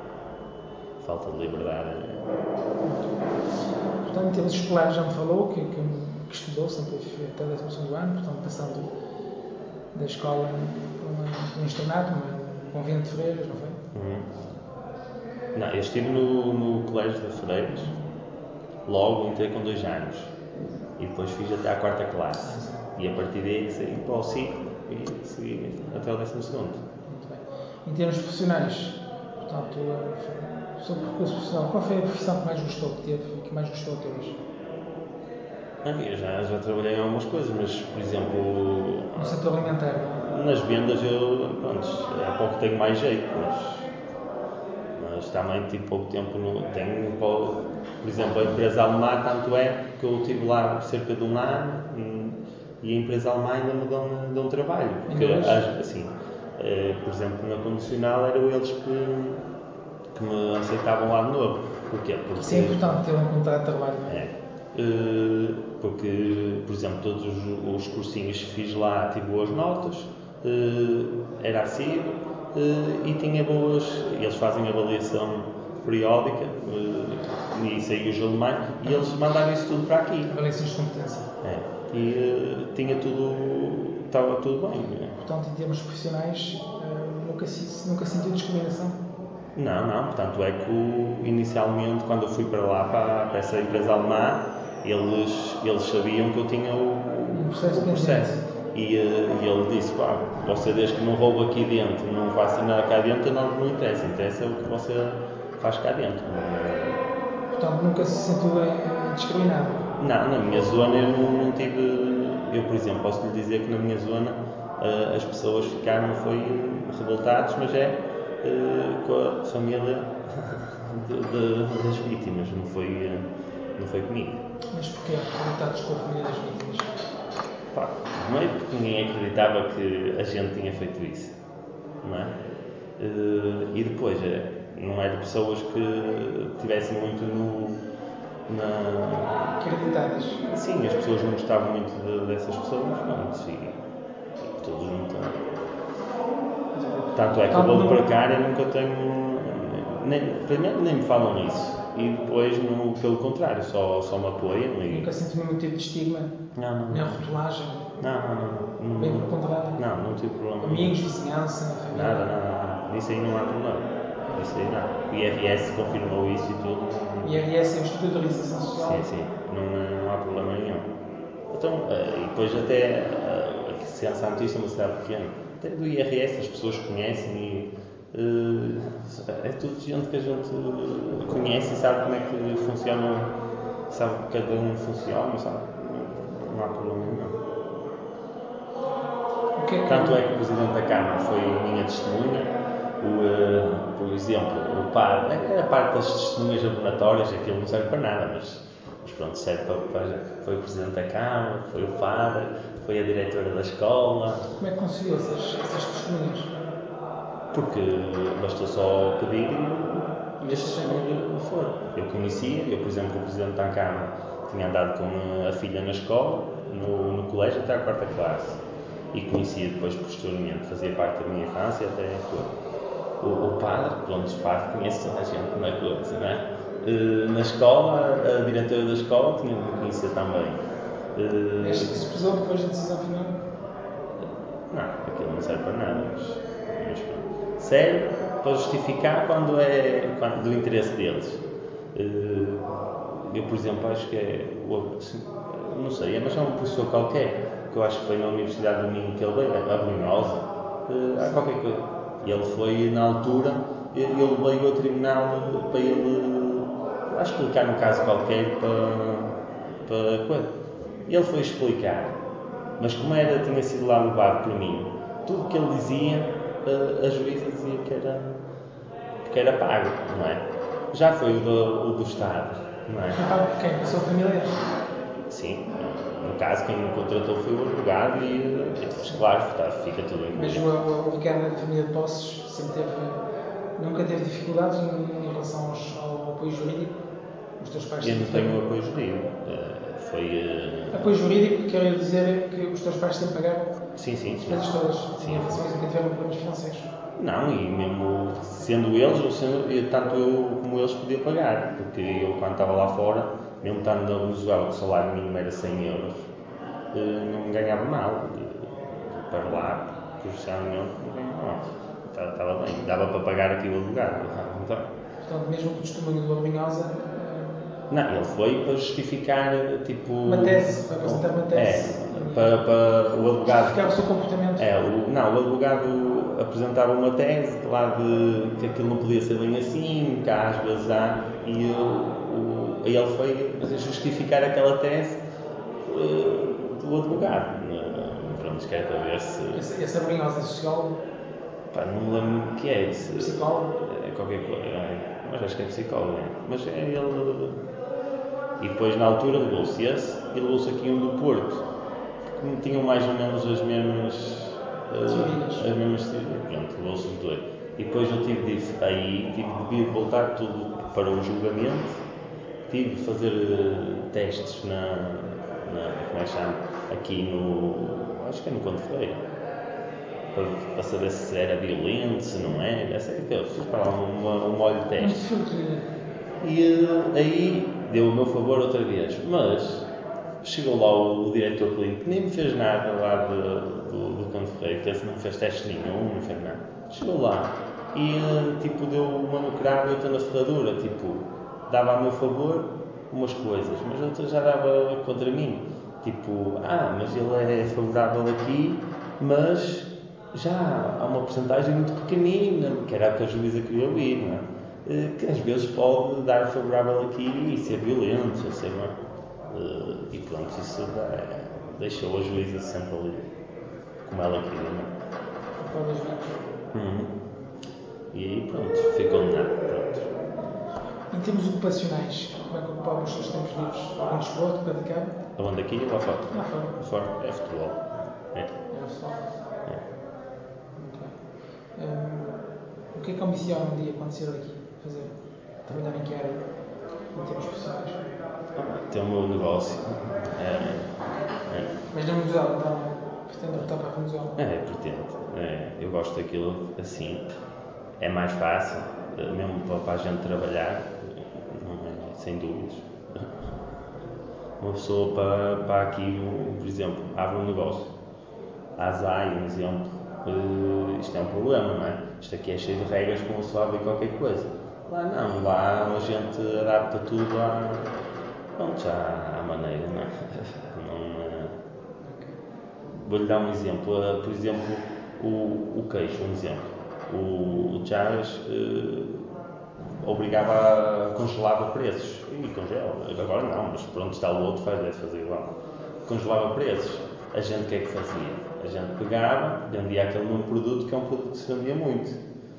Falta de liberdade. É. Portanto, em termos escolares já me falou que, que, que estudou sempre até o décimo segundo ano, portanto, passando da escola para um internato, um convento de freiras, não foi? Uhum. Não, eu estive no, no colégio de freiras, logo entrei com dois anos. E depois fiz até à quarta classe. E a partir daí saí para o ciclo e segui até o décimo segundo. Muito bem. Em termos profissionais, portanto, o seu percurso profissional, qual foi a profissão que mais gostou que teve e que mais gostou até hoje? Eu já, já trabalhei em algumas coisas, mas, por exemplo... No setor alimentar? Nas vendas, eu, pronto, há pouco tenho mais jeito, mas... Mas também tive pouco tempo, no, tenho, por exemplo, a empresa alemã, tanto é que eu estive lá cerca de um ano e a empresa alemã ainda me deu, deu um trabalho. Porque, assim, por exemplo, na condicional eram eles que, que me aceitavam lá de novo. Porquê? Porque, isso é importante ter um contrato de trabalho, não é? É. Porque, por exemplo, todos os, os cursinhos que fiz lá tive boas notas, era assim. Uh, e tinha boas, eles fazem avaliação periódica, uh, e isso aí os alemães, e eles mandaram isso tudo para aqui. Avaliações de competência. É, e uh, tinha tudo, estava tudo bem. Né? Portanto, em termos profissionais, uh, nunca, nunca sentiu discriminação? Não, não, portanto é que o, inicialmente quando eu fui para lá, para, para essa empresa alemã, eles, eles sabiam que eu tinha o, Um processo o processo. E, e ele disse, pá, você desde que não rouba aqui dentro, não faça nada cá dentro, não, não interessa, interessa o que você faz cá dentro. Portanto, nunca se sentiu eh, discriminado? Não, na minha zona eu não, não tive, eu por exemplo, posso lhe dizer que na minha zona uh, as pessoas ficaram, foi revoltados, mas é uh, com a família de, de, das vítimas, não foi, uh, não foi comigo. Mas porquê revoltados com a família das vítimas? Pá, primeiro porque ninguém acreditava que a gente tinha feito isso, não é? Uh, e depois, é, não é de pessoas que estivessem muito no... Na... Acreditadas? Sim, as pessoas não gostavam muito de, dessas pessoas, pronto, e, e todos não. Tanto é que eu vou para cá e nunca tenho. Nem, primeiro nem me falam isso. E depois, no, pelo contrário, só, só me apoiam. E... Nunca senti nenhum tipo de estigma? Não, não. Nem rotulagem? Não, não, não. não Bem pelo contrário? Não, não tive problema. Amigos, vizinhança, família? Nada, nada, nada. Isso aí não há problema. Isso aí não. O I R S confirmou isso e tudo. O I R S é o Instituto de Organização Social? Sim, sim. Não, não há problema nenhum. Então, e depois até a Santo Isto é uma cidade pequena. Até do I R S as pessoas conhecem e uh, é tudo gente que a gente conhece e sabe como é que funciona, sabe que cada um funciona, sabe? Não há problema nenhum. O que é que... Tanto é que o Presidente da Câmara foi minha testemunha. O, uh, por exemplo, o padre, a parte das testemunhas abonatórias, aquilo não serve para nada, mas, mas pronto, serve para, para. Foi o Presidente da Câmara, foi o padre, foi a diretora da escola. Como é que conseguiu essas, essas testemunhas? Porque bastou só pedir e estes foram. Eu conhecia, eu, por exemplo, o Presidente da Câmara tinha andado com a filha na escola, no, no colégio, até à quarta classe. E conhecia depois, posteriormente, fazia parte da minha infância até tudo. O, o padre, pronto, o padre conhece toda a gente na coisa, não é? Uh, na escola, a diretora da escola tinha de conhecer também. Uh, Este que se pesou depois da decisão final? Não, aquilo não serve para nada, mas, mas serve para justificar quando é quando, do interesse deles. Uh, eu, por exemplo, acho que é, não sei, mas é um professor qualquer, que eu acho que foi na Universidade do Minho que ele veio, a Brunhosa, uh, há qualquer coisa. Ele foi, na altura, ele veio ao tribunal para ele, a explicar um caso qualquer para, para coisa. Ele foi explicar, mas como era, tinha sido lá levado por mim, tudo o que ele dizia, a, a juíza dizia que era, que era pago, não é? Já foi o do, o do Estado, não é? Foi pago por quem? Pessoa familiar? Sim. No caso, quem me contratou foi o advogado e, e claro, fica tudo incluído. Mas o, o Ricardo da família de Posses sempre teve, nunca teve dificuldades em, em relação aos, ao apoio jurídico? Os teus pais Eu não sempre tenho apoio jurídico. Uh, foi... Uh... Apoio jurídico, quero dizer que os teus pais sempre pagaram sim, sim, as coisas todas, sim. em relações em que tiveram problemas financeiros? Não, e mesmo sendo eles, ou sendo, tanto eu como eles podia pagar, porque eu quando estava lá fora, mesmo estando na Venezuela, o salário mínimo era cem euros, não ganhava mal. Para lá, profissionalmente, não ganhava mal. Estava bem, dava para pagar aquilo advogado. Então, portanto, mesmo com o testemunho do Abrunhosa... Não, ele foi para justificar, tipo... Uma tese, para apresentar uma tese. É, para, para o advogado... Justificar o seu comportamento. É, o, não, o advogado apresentava uma tese lá de que aquilo não podia ser bem assim, que às vezes há, e o, o, ele foi justificar aquela tese uh, do advogado. Pronto, quer para ver se... Esse, esse Abrunhosa é sociólogo? Pá, não me lembro o que é isso. Psicólogo? É qualquer coisa, é, mas acho que é psicólogo, é. Mas é ele... E depois, na altura, levou-se esse e levou-se aqui um do Porto, que tinham mais ou menos as mesmas... Uh, as mesmas teorias. Pronto, levou-se os dois. E depois eu tive de, aí, tive de vir voltar tudo para o julgamento, tive de fazer uh, testes na, na... como é que chama? Aqui no... acho que é no Conde Freire, para, para saber se era violento, se não era, essa é que eu fiz para lá um, um molho de teste. E uh, aí deu o meu favor outra vez, mas chegou lá o, o diretor clínico, que nem me fez nada lá de, do, do Conde Freire, que esse não fez teste nenhum, não fez nada. Chegou lá e tipo deu uma lucrada e outra na ferradura, tipo, dava a meu favor umas coisas, mas outra já dava contra mim, tipo, ah, mas ele é favorável aqui, mas já há uma porcentagem muito pequenina, que era a que a juíza queria ouvir, não é? Que às vezes pode dar favorável aqui e ser violento, ou sei lá. E pronto, isso dá, deixou a juíza sempre ali como ela queria, não é? Qual das vezes? Uhum. E aí pronto, ficou nada, pronto. Em termos ocupacionais, como é que ocupava os seus tempos livres? Algum desporto que praticava? Aonde aqui ou lá fora? Lá fora. Fora é futebol. É. Era futebol. É. Muito bem. Hum, o que é que ambiciona um dia quando sair daqui? Fazer? Trabalhar em que área? Em termos profissionais? Tem o meu negócio. É. É. Mas na Venezuela, então, pretende voltar para a Venezuela? É, pretendo. É, eu gosto daquilo assim. É mais fácil, mesmo para, para a gente trabalhar, não é, sem dúvidas. Uma pessoa para, para aqui, por exemplo, abre um negócio. A ASAI, um exemplo, uh, isto é um problema, não é? Isto aqui é cheio de regras como se abre qualquer coisa. Lá não, lá a gente adapta tudo à, pronto, à, à maneira, não é? Não, uh, vou-lhe dar um exemplo, uh, por exemplo, o, o queijo, um exemplo. O, o Chaves uh, obrigava a congelava preços e congela, agora não, mas pronto, está o outro, faz, deve fazer igual. Congelava preços, a gente o que é que fazia? A gente pegava, vendia aquele mesmo produto, que é um produto que se vendia muito,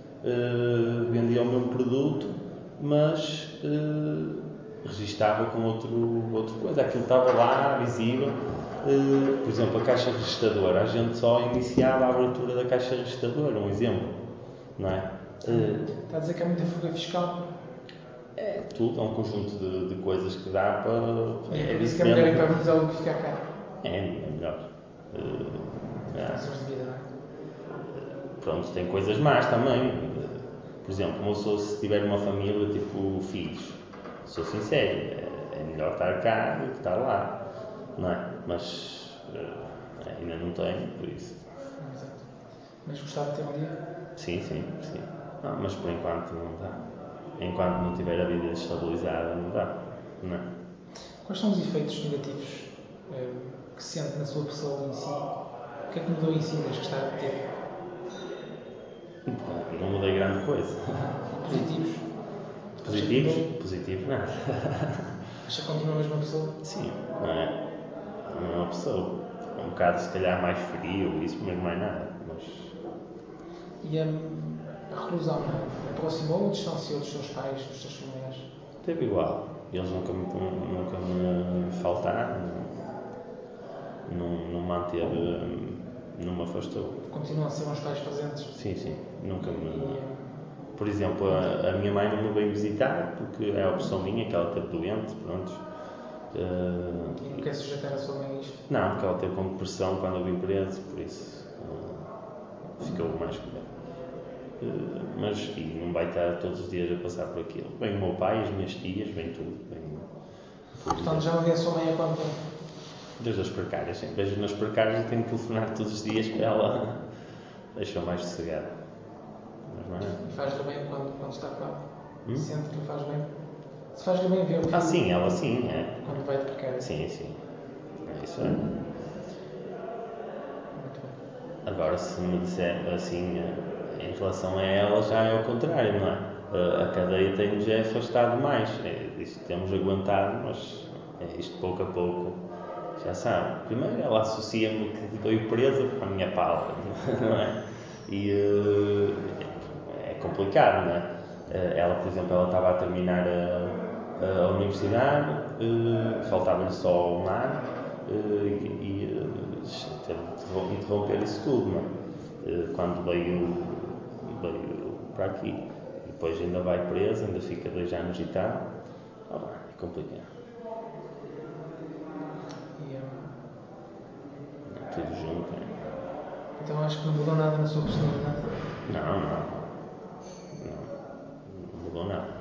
uh, vendia o mesmo produto, mas uh, registava com outro, outra coisa, aquilo estava lá, visível. Uh, por exemplo, a caixa registradora, a gente só iniciava a abertura da caixa registradora, um exemplo. Não é? Uh, Está a dizer que há muita fuga fiscal? É tudo, é um conjunto de, de coisas que dá para. É, é por isso que é melhor ir para a Venezuela do que ficar cá. É, é melhor. Uh, é. De vida, não é? Pronto, tem coisas más também. Por exemplo, uma pessoa, se tiver uma família, tipo filhos, sou sincero, é, é melhor estar cá do que estar lá, não é? Mas uh, ainda não tenho, por isso. Exato. Mas gostava de ter um dia? Sim, sim, sim. Não, mas por enquanto não dá. Enquanto não tiver a vida estabilizada, não dá. Não é? Quais são os efeitos negativos eh, que sente na sua pessoa em si? O que é que mudou em si desde que está a ter? Não mudei grande coisa. Positivos? Positivos? Positivos, nada. Acha que continua a mesma pessoa? Sim, não é? Não é uma pessoa. É um bocado, se calhar, mais frio, isso mesmo mais nada. Mas... E um, a reclusão, aproximou ou distanciou dos seus pais, dos seus familiares? Teve igual. Eles nunca me, nunca me faltaram, não, não manteve, não me afastou. Continuam a ser uns pais presentes? Sim, sim. Nunca me... E, Por exemplo, a, a minha mãe não me veio visitar, porque é a opção minha, que ela esteve doente, pronto. Uh, e não quer sujeitar a sua mãe a isto? Não, porque ela teve com depressão quando eu vim preso, por isso uh, ficou mais cuidado. Uh, mas e não vai estar todos os dias a passar por aquilo. Vem o meu pai, as minhas tias, vem tudo. Vem, tudo. Portanto, já não vê a sua mãe há quanto tempo? Desde as precárias, sim. Vejo nas precárias e tenho que telefonar todos os dias para ela deixar mais sossegada. Mas não é? E faz-lhe bem quando, quando está com ela? Hum? Sente que lhe faz bem? Se faz-lhe bem ver o filho? Ah, sim, ela sim, é. Quando vai de precário? Sim, sim. É isso é. Muito bem. Agora, se me disser assim, em relação a ela, já é ao contrário, não é? A cadeia tem-nos é afastado mais. É, isto temos aguentado, mas é isto pouco a pouco, já sabe. Primeiro, ela associa-me que estou presa com a minha pala, não é? E uh, é complicado, não é? Ela, por exemplo, ela estava a terminar a, a universidade, uh, faltava-lhe só um ano uh, e, e uh, teve de interromper isso tudo, não é? Uh, quando veio, veio para aqui. E depois ainda vai presa, ainda fica dois anos e tal. Oh, é complicado. E, um... Tudo junto, é? Então acho que não mudou nada na sua personalidade? Não, não. Não mudou nada.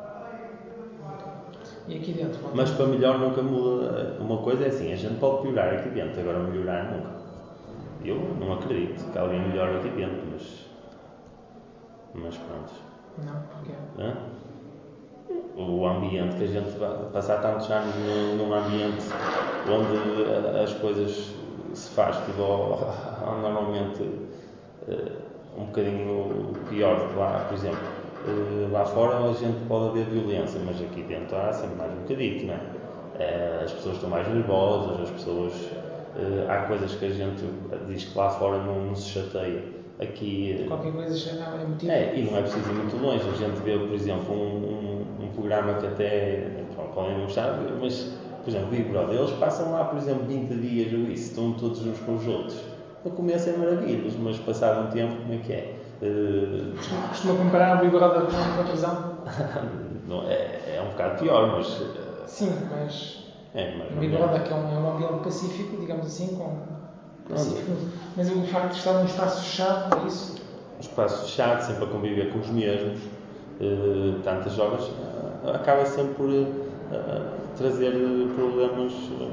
E aqui dentro? Mas para melhor nunca muda. Uma coisa é assim, a gente pode piorar aqui dentro, agora melhorar nunca. Eu não acredito que alguém melhore aqui dentro, mas Mas pronto. Não, porquê? Hã? O ambiente, que a gente vai passar tantos anos num, num ambiente onde as coisas se faz tudo normalmente uh, um bocadinho pior do que lá, por exemplo, uh, lá fora a gente pode haver violência, mas aqui dentro há sempre mais um bocadinho, não é? Uh, as pessoas estão mais nervosas, as pessoas, uh, há coisas que a gente diz que lá fora não, não se chateia. Aqui, qualquer coisa já não é motivo. É, e não é preciso ir muito longe. A gente vê, por exemplo, um, um, um programa que até podem não gostar, mas, por exemplo, Big Brother, eles passam lá, por exemplo, vinte dias ou isso, estão todos uns com os outros. No começo é maravilhoso, mas passado um tempo, como é que é? Uh... Costuma comparar o Big Brother com a prisão? não, é, é um bocado pior, mas. Uh... Sim, mas. É, mas o Big Brother que é um, é um ambiente pacífico, digamos assim, com. Pacífico. Mas o facto de estar num espaço fechado, é isso? Um espaço fechado, sempre a conviver com os mesmos, uh, tantas horas, uh, acaba sempre por uh, trazer problemas uh,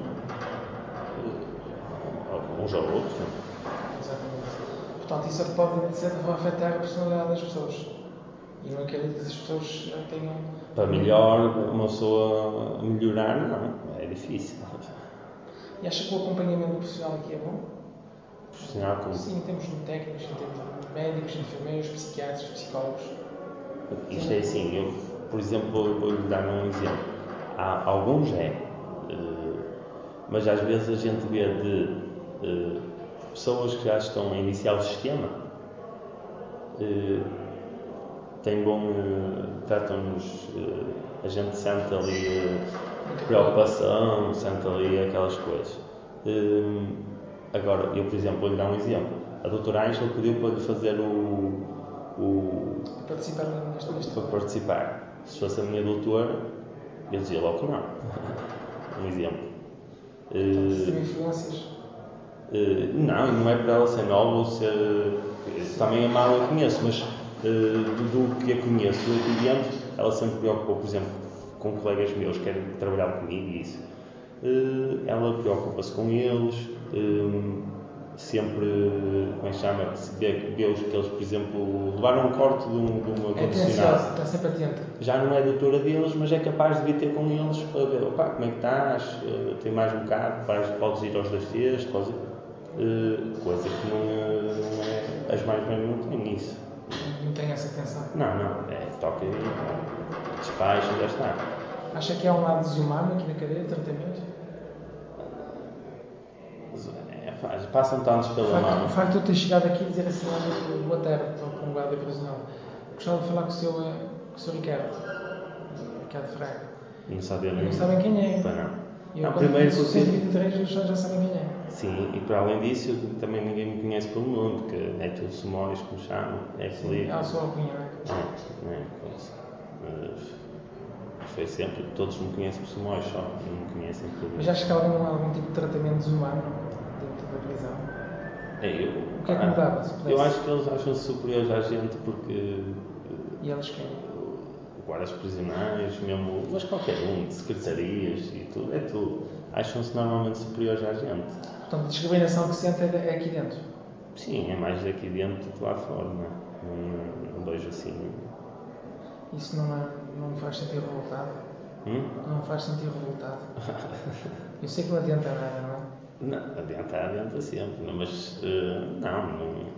uh, uns ao outros. Exatamente. Portanto, isso pode, de certa forma, afetar a personalidade das pessoas. E não acredito que as pessoas tenham. Para melhor, uma pessoa melhorar, não, é difícil. E acha que o acompanhamento profissional aqui é bom? Profissional como? Sim, em termos de técnicos, em termos de médicos, enfermeiros, psiquiatras, psicólogos. Isto Sim. é assim, eu, por exemplo, vou, vou lhe dar um exemplo. Há alguns é, uh, mas às vezes a gente vê de uh, pessoas que já estão a iniciar o sistema, uh, têm bom, uh, tratam-nos, uh, a gente sente ali uh, preocupação, sente ali aquelas coisas. Uh, agora, eu, por exemplo, vou lhe dar um exemplo. A doutora Ângela pediu para lhe fazer o. o para participar neste neste Para participar. Se fosse a minha doutora, eu dizia logo que não. Um exemplo. Então, se tem influências? Uh, não, não é para ela ser nova ou ser. Uh, também a mal eu conheço, mas uh, do, do que a conheço aqui dentro, ela sempre preocupou, por exemplo, com colegas meus que querem trabalhar comigo e isso. Uh, ela preocupa-se com eles, uh, sempre, como é que chama, vê, vê os que eles, por exemplo, levaram um corte de, um, de uma condicional. É está sempre atenta. Já não é doutora deles, mas é capaz de vir ter com eles para ver, opá, como é que estás, uh, tem mais um bocado, podes ir aos dois dias, podes... Uh, coisa que não, não é, as mais velhas não têm isso. Não tem essa atenção? Não, não, é toca e despacho e já está. Acha que há um lado desumano aqui na cadeia de tratamento? É, faz, passam tantos pela mão. O facto de eu ter chegado aqui e dizer assim, boa tarde, com o guarda prisional, gostava de falar com o seu, com o seu Ricardo, Ricardo Fraga. Não sabia nem. Não sabem quem é. Pois não. Eu, não, primeiro porque... cento e vinte e três já, já sabem quem é. Sim, e para além disso, também ninguém me conhece pelo nome, porque é tudo Somóis, como chamam, é Felipe. Ah, só a cunha, não é? Não, não é coisa. Mas foi sempre, todos me conhecem por Somóis só, não me conhecem por... Mas acha que há algum, algum tipo de tratamento desumano dentro da prisão? É, eu, o que é que mudava, se pudesse? Eu acho que eles acham-se superiores à gente porque... E eles quem? Guardas prisionais, mesmo, mas qualquer um, de secretarias e tudo, é tudo. Acham-se normalmente superiores à gente. Portanto, a discriminação que sente é aqui dentro? Sim, é mais aqui dentro do que lá fora, não é? Não, não vejo assim. Isso não, é, não me faz sentir revoltado? Hum? Não me faz sentir revoltado? Eu sei que não adianta nada, não é? Não, adianta, adianta sempre, não, mas uh, não, não.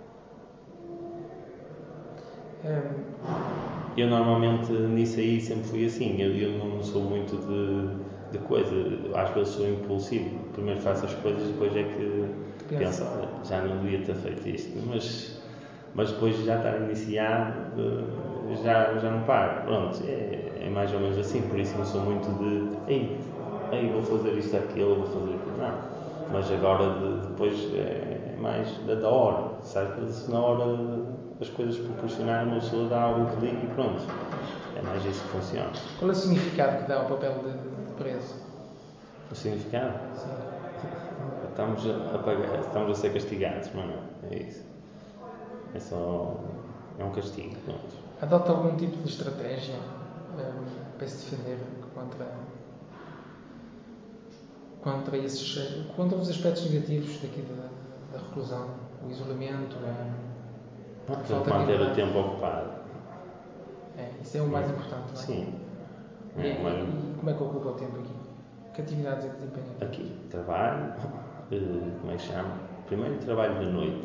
É... Eu normalmente nisso aí sempre fui assim, eu, eu não sou muito de, de coisa, às vezes sou impulsivo, primeiro faço as coisas e depois é que penso, olha, já não devia ter feito isto, mas, mas depois de já estar iniciado, já, já não paro, pronto, é, é mais ou menos assim, por isso não sou muito de, ei, ei vou fazer isto, aquilo, vou fazer aquilo, não, mas agora de, depois é mais da, da hora, sabe, se na hora as coisas proporcionarem, uma pessoa dá um clique e pronto. É mais isso que funciona. Qual é o significado que dá ao papel de, de preso? O significado? Sim. Estamos a, pagar, estamos a ser castigados, mas não, é isso. É só... é um castigo, pronto. Adota algum tipo de estratégia um, para se defender contra... contra esses... contra os aspectos negativos daqui da, da reclusão? O isolamento, a... Tem que manter o tempo ocupado. É, isso é o mais importante, não é? Sim. E, É, mas... e como é que ocupa o tempo aqui? Que atividades é que desempenha? Aqui, trabalho, como é que chama? Primeiro trabalho de noite.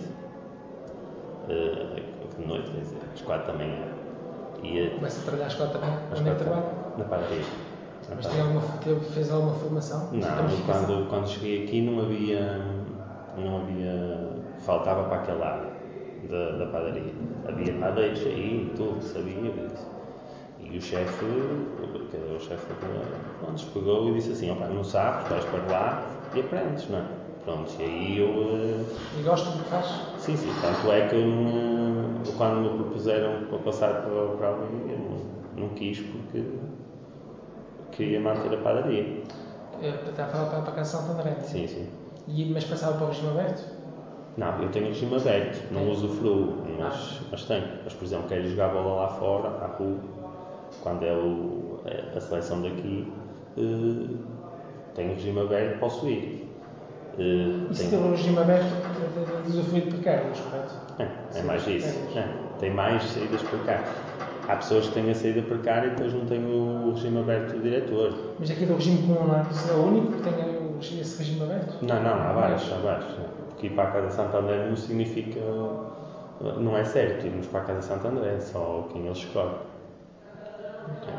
De noite, quer dizer, às quatro da manhã. E, começa a trabalhar às quatro da manhã? Às Onde é que quatro, trabalha? na padaria. Na Mas padaria. tem alguma, teve, fez alguma formação? Não, quando, quando cheguei aqui não havia, não havia, faltava para aquele lado da, da padaria. Havia padeiros aí, tudo, sabia disso. E o chefe, o chefe pronto, pegou e disse assim, opa, não sabes, vais para lá e aprendes, não é? Pronto, e aí eu... E gosta do que faz? Sim, sim, tanto é que eu não, quando me propuseram para passar para, para ali, eu não, não quis porque queria manter a padaria. Está a falar para, para a Casa Santo André? Sim, sim. E, mas passava para o regime aberto? Não, eu tenho regime aberto, não usufruo, mas, mas tenho. Mas, por exemplo, quero jogar bola lá fora, à rua, quando é o, a seleção daqui, eh, tenho regime aberto, posso ir. Uh, e se tem... tem um regime aberto de usufruir de precários, correto? É, é mais isso. É, tem mais saídas precárias. Há pessoas que têm a saída precária e depois não têm o regime aberto do diretor. Mas aqui do regime comum, não é? Isso é o único que tem esse regime aberto? Não, não, há vários, há vários. Porque ir para a Casa Santo André não significa. Não é certo irmos para a Casa Santo André, é só quem eles escolhem. Okay.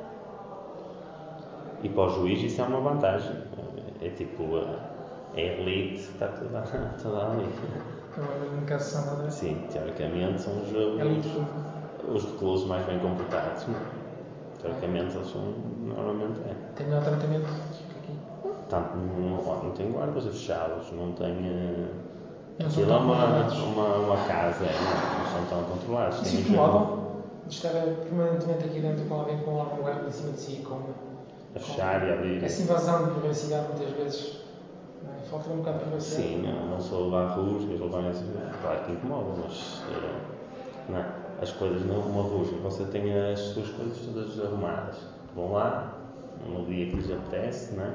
E para o juiz isso é uma vantagem. É tipo. É elite, está toda, toda ali. No caso de Santo André? Sim, teoricamente são os, é os reclusos mais bem comportados. Teoricamente eles são, normalmente é. Tem melhor tratamento que aqui? Tanto não, não tem guardas fechados, não tem. Não Aquilo é uma, uma, uma casa, é, não, não são tão controlados. Isso incomoda de estar permanentemente aqui dentro com alguém com algum guarda em cima de si, com. A fechar com, e abrir. Essa invasão de privacidade muitas vezes. Falta um bocado de privacidade. Sim, não, não sou levar rusgas, levar isso, claro que incomoda, mas não, as coisas numa rusga, você tem as suas coisas todas arrumadas. Vão lá, no dia que lhes apetece, não é?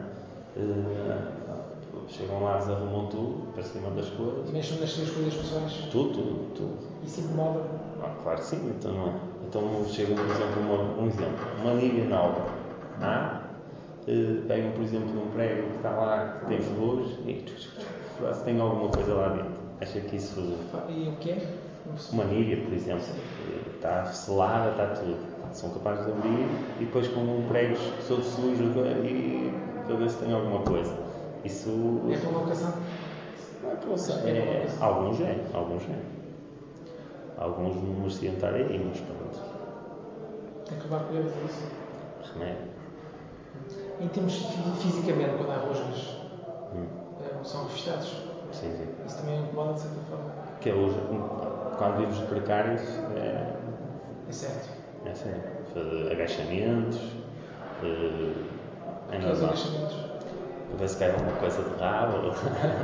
Uh, chegam lá, desarrumam tudo, para cima das coisas. E mexem nas suas coisas pessoais? Tudo, tudo, tudo. Isso incomoda? Ah, claro que sim, então não é. Então chega, por exemplo, uma, um exemplo, uma liga nova. Ah, Uh, pegam, por exemplo, num prédio que está lá, que tem ferrugem e se tem alguma coisa lá dentro. Acha que isso. E o quê? Uma níria, por exemplo, está selada, está tudo. São capazes de abrir e depois com um prego todo sujo e para ver se tem alguma coisa. Isso. É provocação? Não é provocação. É, alguns é, alguns é. Alguns não mereciam estar aí, mas pronto. Tem que levar cuidado disso. Remédio. Em termos fisicamente, quando há rusgas, hum. são revistados. Sim, sim. Isso também incomoda de certa forma. Que é hoje, quando vives precários, é. É certo. É certo. Fazer agachamentos. É, é que é os agachamentos? Para ver se cai alguma coisa de rabo.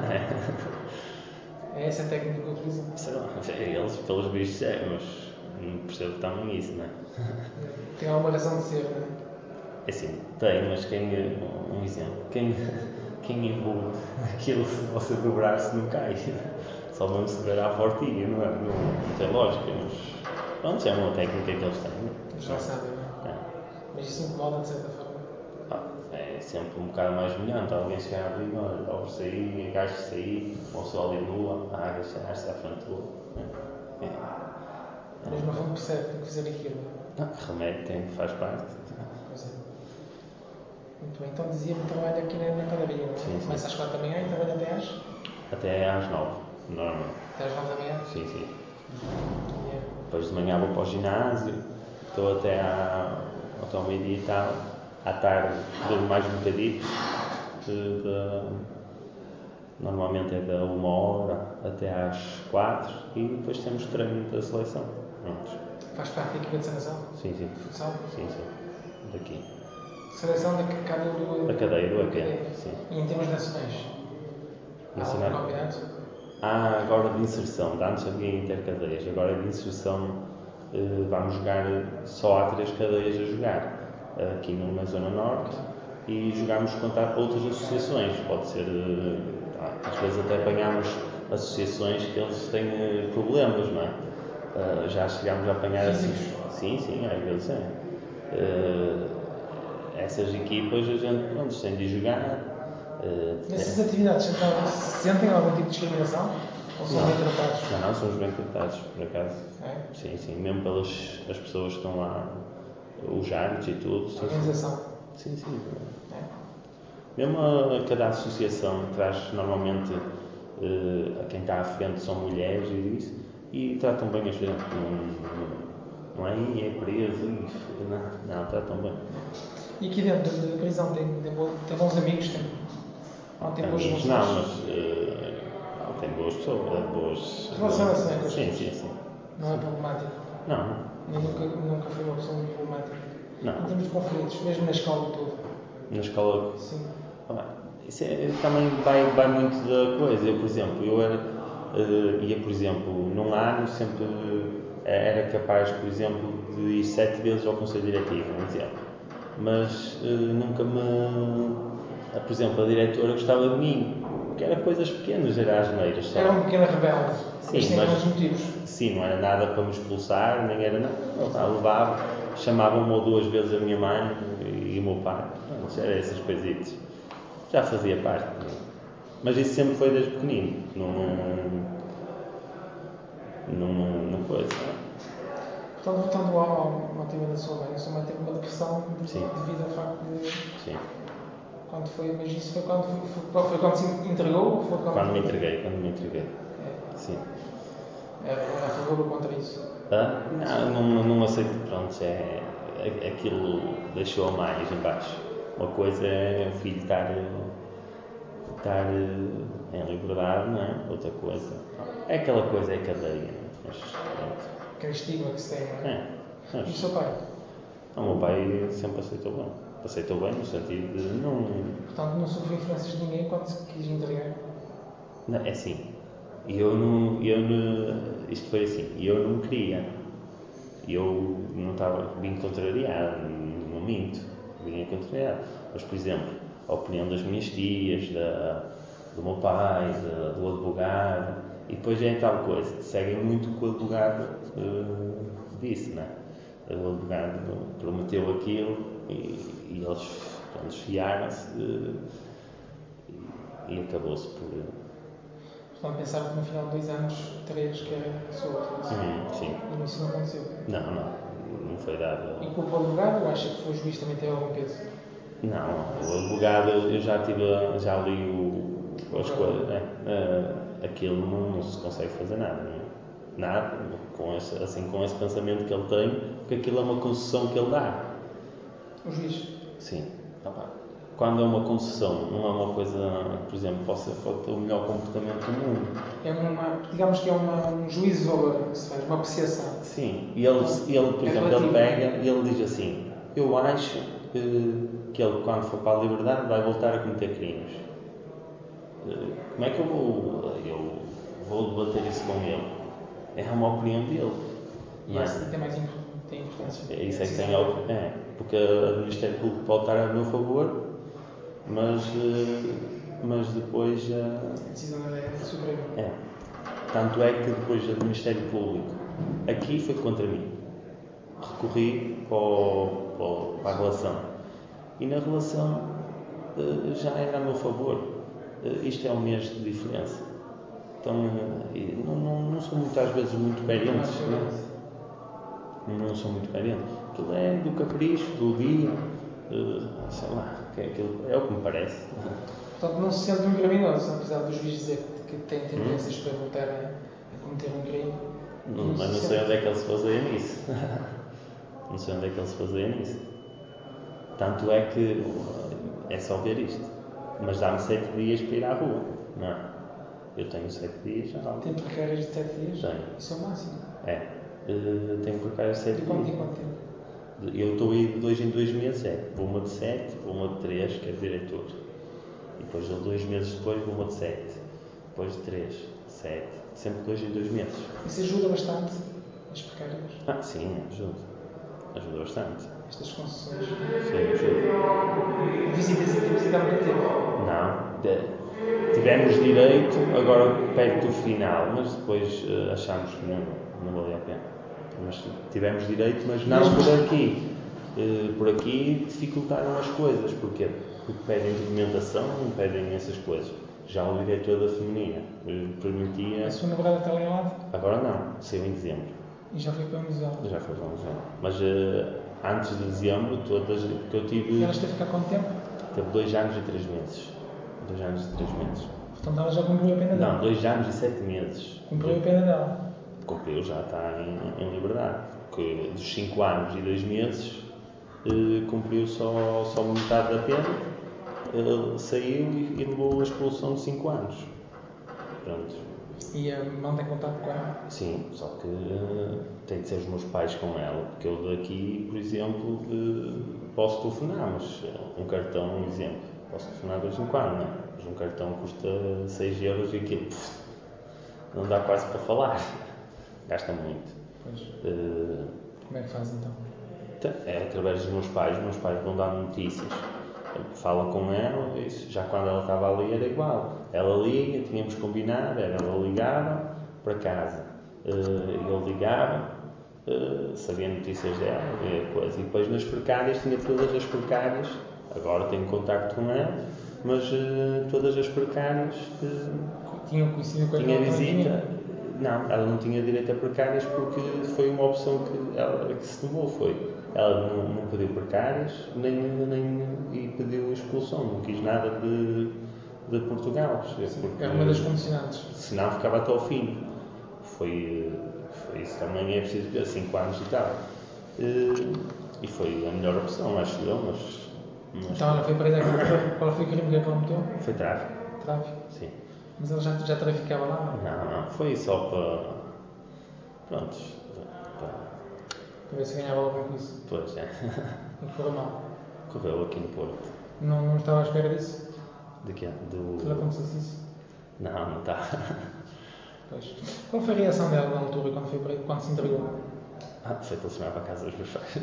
É essa a técnica que utilizam? Sei lá, eles, pelos bichos, é, mas não percebo também isso, não é? Tem alguma razão de ser, não é? É assim, tem, mas quem, um exemplo, quem, quem empurra aquilo, se você dobrar-se, não cai. Só vamos segurar à fortinha, não é? Não, não tem lógica, mas pronto, é uma técnica que eles têm. Eles já sabem, não é? É. Mas isso incomoda de certa forma? Ah, é sempre um bocado mais humilhante. Alguém chegar a abrir, olha, obre-se aí, agache-se aí, com o sol ali nua, a agachar-se à frente do outro. É. É. Mas no fundo percebe que tem que fazer aquilo. Não, remédio tem, faz parte. Pois é. Muito bem, então dizia-me que trabalha aqui na, na padaria, não é? Sim, sim. Começa às quatro da manhã e trabalha até às? Até às nove, normalmente. Até às nove da manhã? Sim, sim. Yeah. Depois de manhã vou para o ginásio, estou até, à, até ao meio-dia e tal. À tarde durmo mais um bocadinho. De, de, normalmente é da uma hora até às quatro e depois temos treino da seleção. Pronto. Faz parte da equipa de seleção? Sim, sim. Futsal? Sim, sim. Daqui. Seleção da cadeia do... Da cadeia, do A P, sim. E em termos nacionais? Nacional. Há algum campeonato? Há agora de inserção. Antes havia intercadeias. Agora de inserção eh, vamos jogar, só há três cadeias a jogar. Aqui na Zona Norte. E jogamos contra outras associações. Pode ser, às vezes até apanhamos associações que eles têm problemas, não é? Uh, já chegámos a apanhar assim. Sim, sim, às vezes é. Uh, essas equipas a gente pronto, tem de jogar. Uh, Nessas atividades então, sentem algum tipo de discriminação? Ou são não, bem tratados? Não, não, somos bem tratados, por acaso. É? Sim, sim, mesmo pelas as pessoas que estão lá, os árbitros e tudo. Sim, organização? Sim, sim. É? Mesmo a, a cada associação traz normalmente uh, a quem está à frente são mulheres e isso, e tratam bem a gente. Não, não é aí, é preso, não, não, tratam bem. E aqui dentro da prisão tem, tem, tem bons amigos? Tem, não tem boas amigos, relações? não, mas uh, não, tem boas pessoas, boas... Relação é com as sim, pessoas? sim, sim. Não é problemático? Não, não. Nem nunca, nunca foi uma pessoa muito problemática? Não. Em termos de conflitos, mesmo na escola toda? Na escola? Sim. Ah, isso é, também vai, vai muito da coisa. Eu, por exemplo, eu era, uh, ia, por exemplo, num ano sempre uh, era capaz, por exemplo, de ir sete vezes ao Conselho Diretivo, um exemplo. Mas uh, nunca me... Uh, por exemplo, a diretora gostava de mim, porque era coisas pequenas, era as neiras só. Era um pequeno rebelde, sim, mas mas, motivos. Sim, não era nada para me expulsar, nem era nada. Eu levava, chamava uma ou duas vezes a minha mãe e o meu pai. Não, era essas coisitas. Já fazia parte. Mas isso sempre foi desde pequenino. Não. Não. Não, não coisa. Portanto, voltando ao motivo da sua mãe, a sua mãe teve uma depressão Sim. devido ao facto de. Sim. Quando foi, mas isso foi quando, foi, foi quando se entregou? Ou foi quando, quando me entreguei, quando me entreguei. É. Sim. É, é a favor ou contra isso? Ah, não, não, não aceito. Pronto, é, aquilo deixou mais em baixo. Uma coisa é o filho estar, estar em liberdade, não é? Outra coisa. É aquela coisa, é cadeia. Mas, aquele estigma que se tem, não é? É. Mas, e o seu pai? O meu pai sempre aceitou bem. Aceitou bem no sentido de não. Portanto, não sofreu influências de ninguém quando se quis entregar? Não, é assim. Eu não. Eu não isto foi assim. Eu não queria. Eu não estava. Vim contrariado. Não minto. Vinha contrariado. Mas, por exemplo, a opinião das minhas tias, da, do meu pai, da, do advogado. E depois é tal coisa. Seguem muito o que o advogado uh, disse, não é? O advogado prometeu aquilo e, e eles desfiaram-se e, e acabou-se por. Portanto, pensava que no final de dois anos, três, que era solto. Hum, sim. E isso não aconteceu? Não, não. Não foi dado. E culpa o advogado ou acha que foi o juiz também teve algum peso? Não, o advogado, eu já, tive, já li o, as coisas. É, aquilo não, não se consegue fazer nada. Não é? Nada, com esse, assim, com esse pensamento que ele tem, porque aquilo é uma concessão que ele dá. O juiz? Sim. Quando é uma concessão, não é uma coisa, por exemplo, possa ter o melhor comportamento do mundo. É uma, digamos que é uma, um juízo de valor que se faz, uma apreciação. Sim, e ele, ele por é exemplo, relativo. ele pega e ele diz assim: eu acho que, que ele, quando for para a liberdade, vai voltar a cometer crimes. Como é que eu vou, eu vou debater isso com ele? É uma opinião dele. E esse tem mais tem importância. É isso é que tem algo. É, porque o Ministério Público pode estar a meu favor, mas, mas depois. A decisão é suprema. É. Tanto é que depois do Ministério Público, aqui foi contra mim. Recorri para, o, para, o, para a relação. E na relação já era a meu favor. Isto é um mês de diferença. Então, não, não, não sou muitas vezes muito parentes, não, não sou muito parente. Aquilo é do capricho, do dia, sei lá, que é, aquilo, é o que me parece. Portanto, não se sente um criminoso, apesar do juiz dizer que tem tendências hum. para voltar a, a cometer um crime. Não, não mas não sei onde é que ele se fazia nisso. Não sei onde é que ele se fazia nisso. Tanto é que é só ver isto. Mas dá-me sete dias para ir à rua, não é? Eu tenho sete dias já. Tem precárias de sete dias? Tenho. Isso é o máximo? É. Uh, tenho precárias de sete dias. E quanto, e quanto tempo? Eu estou a ir de dois em dois meses, é. Vou uma de sete, vou uma de três, que é diretor. E depois, dois meses depois, vou uma de sete. Depois de três, sete. Sempre dois em dois meses. Isso ajuda bastante as precárias? Ah, sim, ajuda. Ajuda bastante. Estas concessões? Sim, ajuda. Visitas e visitar nunca teve? Não. De... Tivemos direito agora perto do final, mas depois uh, achámos que não, não valia a pena. Mas tivemos direito, mas não por aqui. Uh, por aqui dificultaram as coisas. Porquê? Porque pedem documentação, não pedem essas coisas. Já o diretor da feminina uh, permitia... A sua namorada está ali ao lado? Agora não, saiu em dezembro. E já foi para o museu? Já foi para o museu. Mas uh, antes de dezembro, todas que eu tive... E ela esteve a ficar quanto tempo? Teve dois anos e três meses. Dois anos e três meses. Portanto, ela já cumpriu a pena dela? Não, dois anos e sete meses. Cumpriu a pena dela? Cumpriu, já está em, em liberdade. Porque dos cinco anos e dois meses, eh, cumpriu só, só metade da pena, eh, saiu e, e levou a expulsão de cinco anos. Pronto. E a mãe tem contato com ela? Sim, só que uh, tem de ser os meus pais com ela, porque eu daqui, por exemplo, uh, posso telefonar, mas uh, um cartão, um exemplo, posso telefonar de vez em quando, não é? Mas um cartão custa seis euros e aquilo, pff, não dá quase para falar, gasta muito. Pois. Uh, Como é que faz então? É através dos meus pais, os meus pais vão dar notícias. Fala com ela, isso, já quando ela estava ali era igual. Ela liga, tínhamos combinado, era, ela ligava para casa, uh, ele ligava, uh, sabia notícias dela, e, coisa. E depois nas precárias, tinha todas as precárias, agora tenho contacto com ela, mas uh, todas as precárias uh, tinham conhecido com a tinha visita. Não, ela não tinha direito a precárias porque foi uma opção que, ela, que se tomou, foi. Ela não, não pediu precárias nem, nem, e pediu expulsão, não quis nada de, de Portugal. Sim, era uma das condicionantes. Senão ficava até ao fim. Foi, foi isso também é preciso ver, cinco anos e tal. E foi a melhor opção, acho eu, mas... mas então ela foi presa, qual foi o crime que ela cometeu? Foi tráfico. Tráfico? Sim. Mas ela já, já traficava lá? Não, não, não, foi só para... Prontos. Para... Para ver se ganhava alguma com isso. Pois é. E correu mal. Correu aqui no Porto. Não, não estava à espera disso? De quê? Do... Que ela acontecesse isso? Não, não está. Pois. Qual foi a reação dela na altura quando, foi, quando se entregou? Ah, foi telefonar para a casa dos meus pais.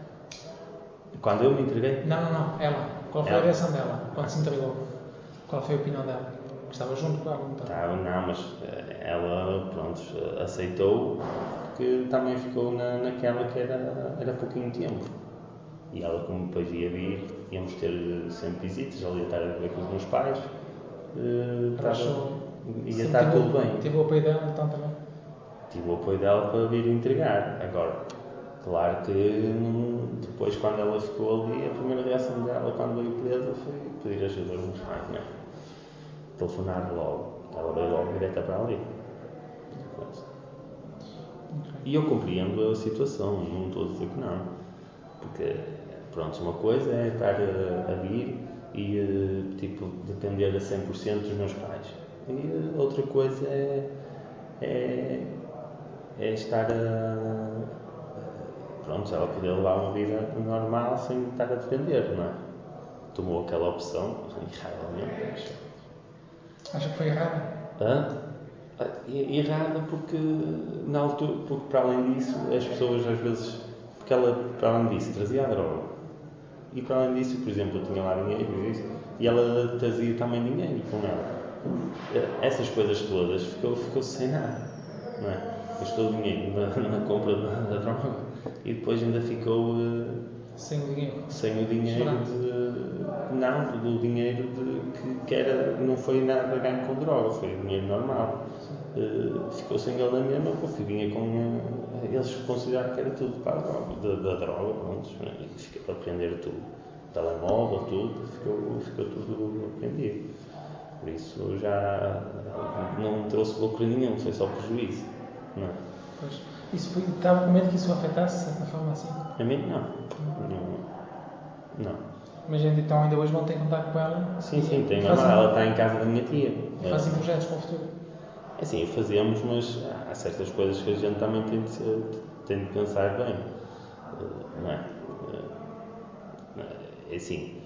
Quando eu me entreguei? Não, não, não. Ela. Qual foi ela. a reação dela quando se entregou? Qual foi a opinião dela? Estava junto com ela, não estava? Estava, não, mas ela, pronto, aceitou, porque também ficou na, naquela que era, era pouquinho tempo. E ela, como depois ia vir, íamos ter sempre visitas, ela ia estar a ver com os meus pais, uh, estava, ia estar tudo bem. Tive o apoio dela, então também? Tive o apoio dela para vir entregar. Agora, claro que depois, quando ela ficou ali, a primeira reação dela, quando veio presa, foi pedir ajuda aos meus pais, não é? Telefonar logo. Ela veio logo direta para ali. Okay. E eu compreendo a situação, não estou a dizer que não. Porque, pronto, uma coisa é estar a, a vir e, tipo, depender a cem por cento dos meus pais. E outra coisa é, é, é estar a... Pronto, ela poder levar uma vida normal sem estar a depender, não é? Tomou aquela opção, erradamente. Acha que foi errada? Hã? Errada porque, na altura, porque para além disso, as pessoas às vezes, porque ela, para além disso, trazia a droga. E para além disso, por exemplo, eu tinha lá dinheiro e isso, e ela trazia também dinheiro com ela. Essas coisas todas, ficou, ficou sem nada, não é? Gastou dinheiro na, na compra da, da droga e depois ainda ficou uh, sem o dinheiro. Sem o dinheiro de, não, do dinheiro de, que, que era, não foi nada ganho com droga, foi dinheiro normal. Uh, ficou sem ele na mesma porque vinha com. Uh, eles consideraram que era tudo para a droga, da, da droga, pronto, e ficou a aprender tudo. Telemóvel, tudo, ficou, ficou tudo aprendido. Por isso já não trouxe lucro nenhum, foi só prejuízo. Não é? Pois. Isso foi, estava com medo que isso afetasse de certa forma assim? A mim não. Não. não. Mas então ainda hoje vão ter contato com ela? Sim, sim, tem normal. Ela está em casa da minha tia. Fazem é. projetos para o futuro? É sim, fazemos, mas há certas coisas que a gente também tem de, ser, tem de pensar bem. Não é? É assim.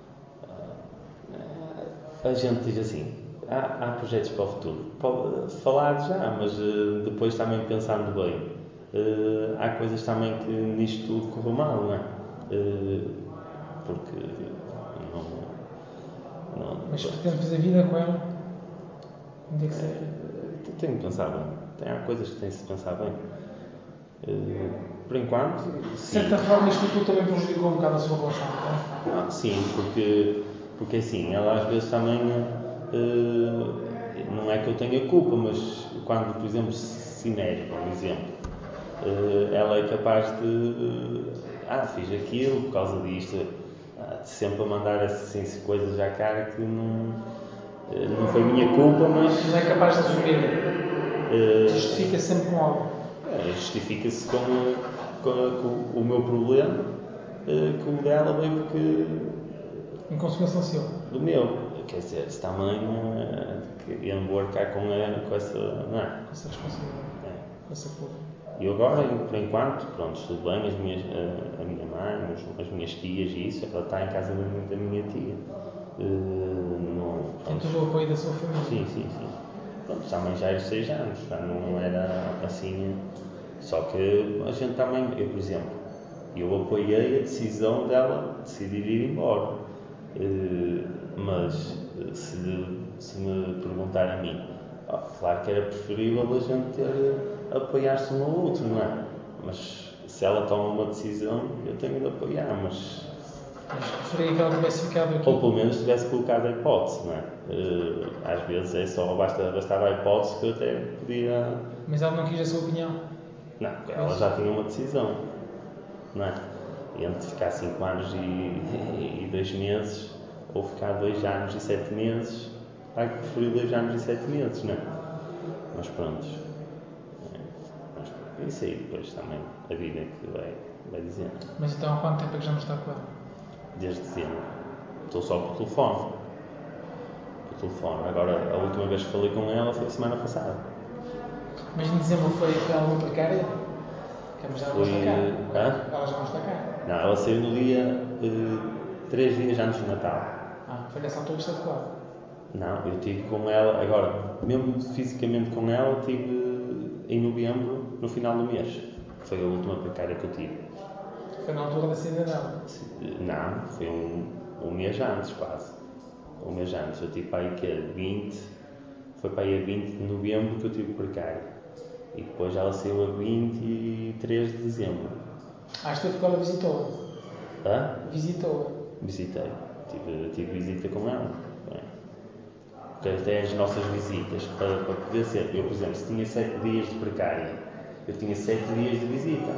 A gente diz assim. Há, há projetos para o futuro. Pode falar já, mas uh, depois também pensando bem. Uh, há coisas também que nisto tudo correu mal, não é? Uh, porque não, não... Mas pretende fazer vida com ela? Onde é que ser? Uh, tenho que pensar bem. Tem, há coisas que tem-se de pensar bem. Uh, por enquanto, de certa forma, isto tudo também prejudicou um bocado a sua relação, não é? Ah, sim, porque, porque assim, ela às vezes também, uh, não é que eu tenha culpa, mas quando, por exemplo, se nega, por exemplo, uh, ela é capaz de, uh, ah, fiz aquilo por causa disto, ah, sempre a mandar assim coisas à cara que não, uh, não foi minha culpa, mas... Não é capaz de assumir, uh, justifica sempre com algo. É, justifica-se com, com, com o meu problema, uh, que o dela veio porque... Em consequência seu. Do meu, quer dizer, se também uh, queriam embarcar com, com essa, não é? Com essa responsabilidade, é. Com essa culpa. E agora, por enquanto, pronto, tudo bem, as minhas, a, a minha mãe, as minhas tias e isso, ela está em casa da, da minha tia. Uh, não, Tem todo o apoio da sua família. Sim, sim, sim. Pronto, também já era seis anos, já não era assim, só que a gente também, eu por exemplo, eu apoiei a decisão dela decidir ir embora. Uh, mas se, se me perguntar a mim, oh, claro que era preferível a gente ter apoiar-se um ao outro, não é? Mas se ela toma uma decisão, eu tenho de apoiar, mas... Mas preferia que ela tivesse ficado aqui? Ou pelo menos tivesse colocado a hipótese, não é? Uh, às vezes é só, basta, bastava a hipótese que eu até podia... Mas ela não quis a sua opinião? Não, ela já tinha uma decisão, não é? Entre ficar cinco anos e, e dois meses, ou ficar dois anos e sete meses, vai preferir dois anos e sete meses, não é? Mas pronto. É, mas, isso aí depois também, a vida que vai, vai dizendo. Mas então há quanto tempo é que já não está com ela? Desde dezembro. Estou só por telefone. Por telefone. Agora, a última vez que falei com ela foi a semana passada. Mas em dezembro foi, foi alguma precária? Porque ela já não está cá. Hã? Ela já não está cá. Não, ela saiu no dia, uh, três dias antes do Natal. Ah, foi nessa altura que esteve com ela? Não, eu estive com ela, agora, mesmo fisicamente com ela, estive em novembro, no final do mês. Foi a última precária que eu tive. Foi na altura da saída dela? Não, foi um, um mês antes, quase. Um mês antes. Eu tive para aí que é vinte, foi para aí a vinte de novembro que eu tive precária. E depois ela saiu a vinte e três de dezembro. Ah, esteve com ela, visitou-a? Hã? Visitou-a? Visitei. Tive, tive visita com ela. Bem, porque até as nossas visitas, para, para poder ser, eu, por exemplo, se tinha sete dias de precária, eu tinha sete dias de visita.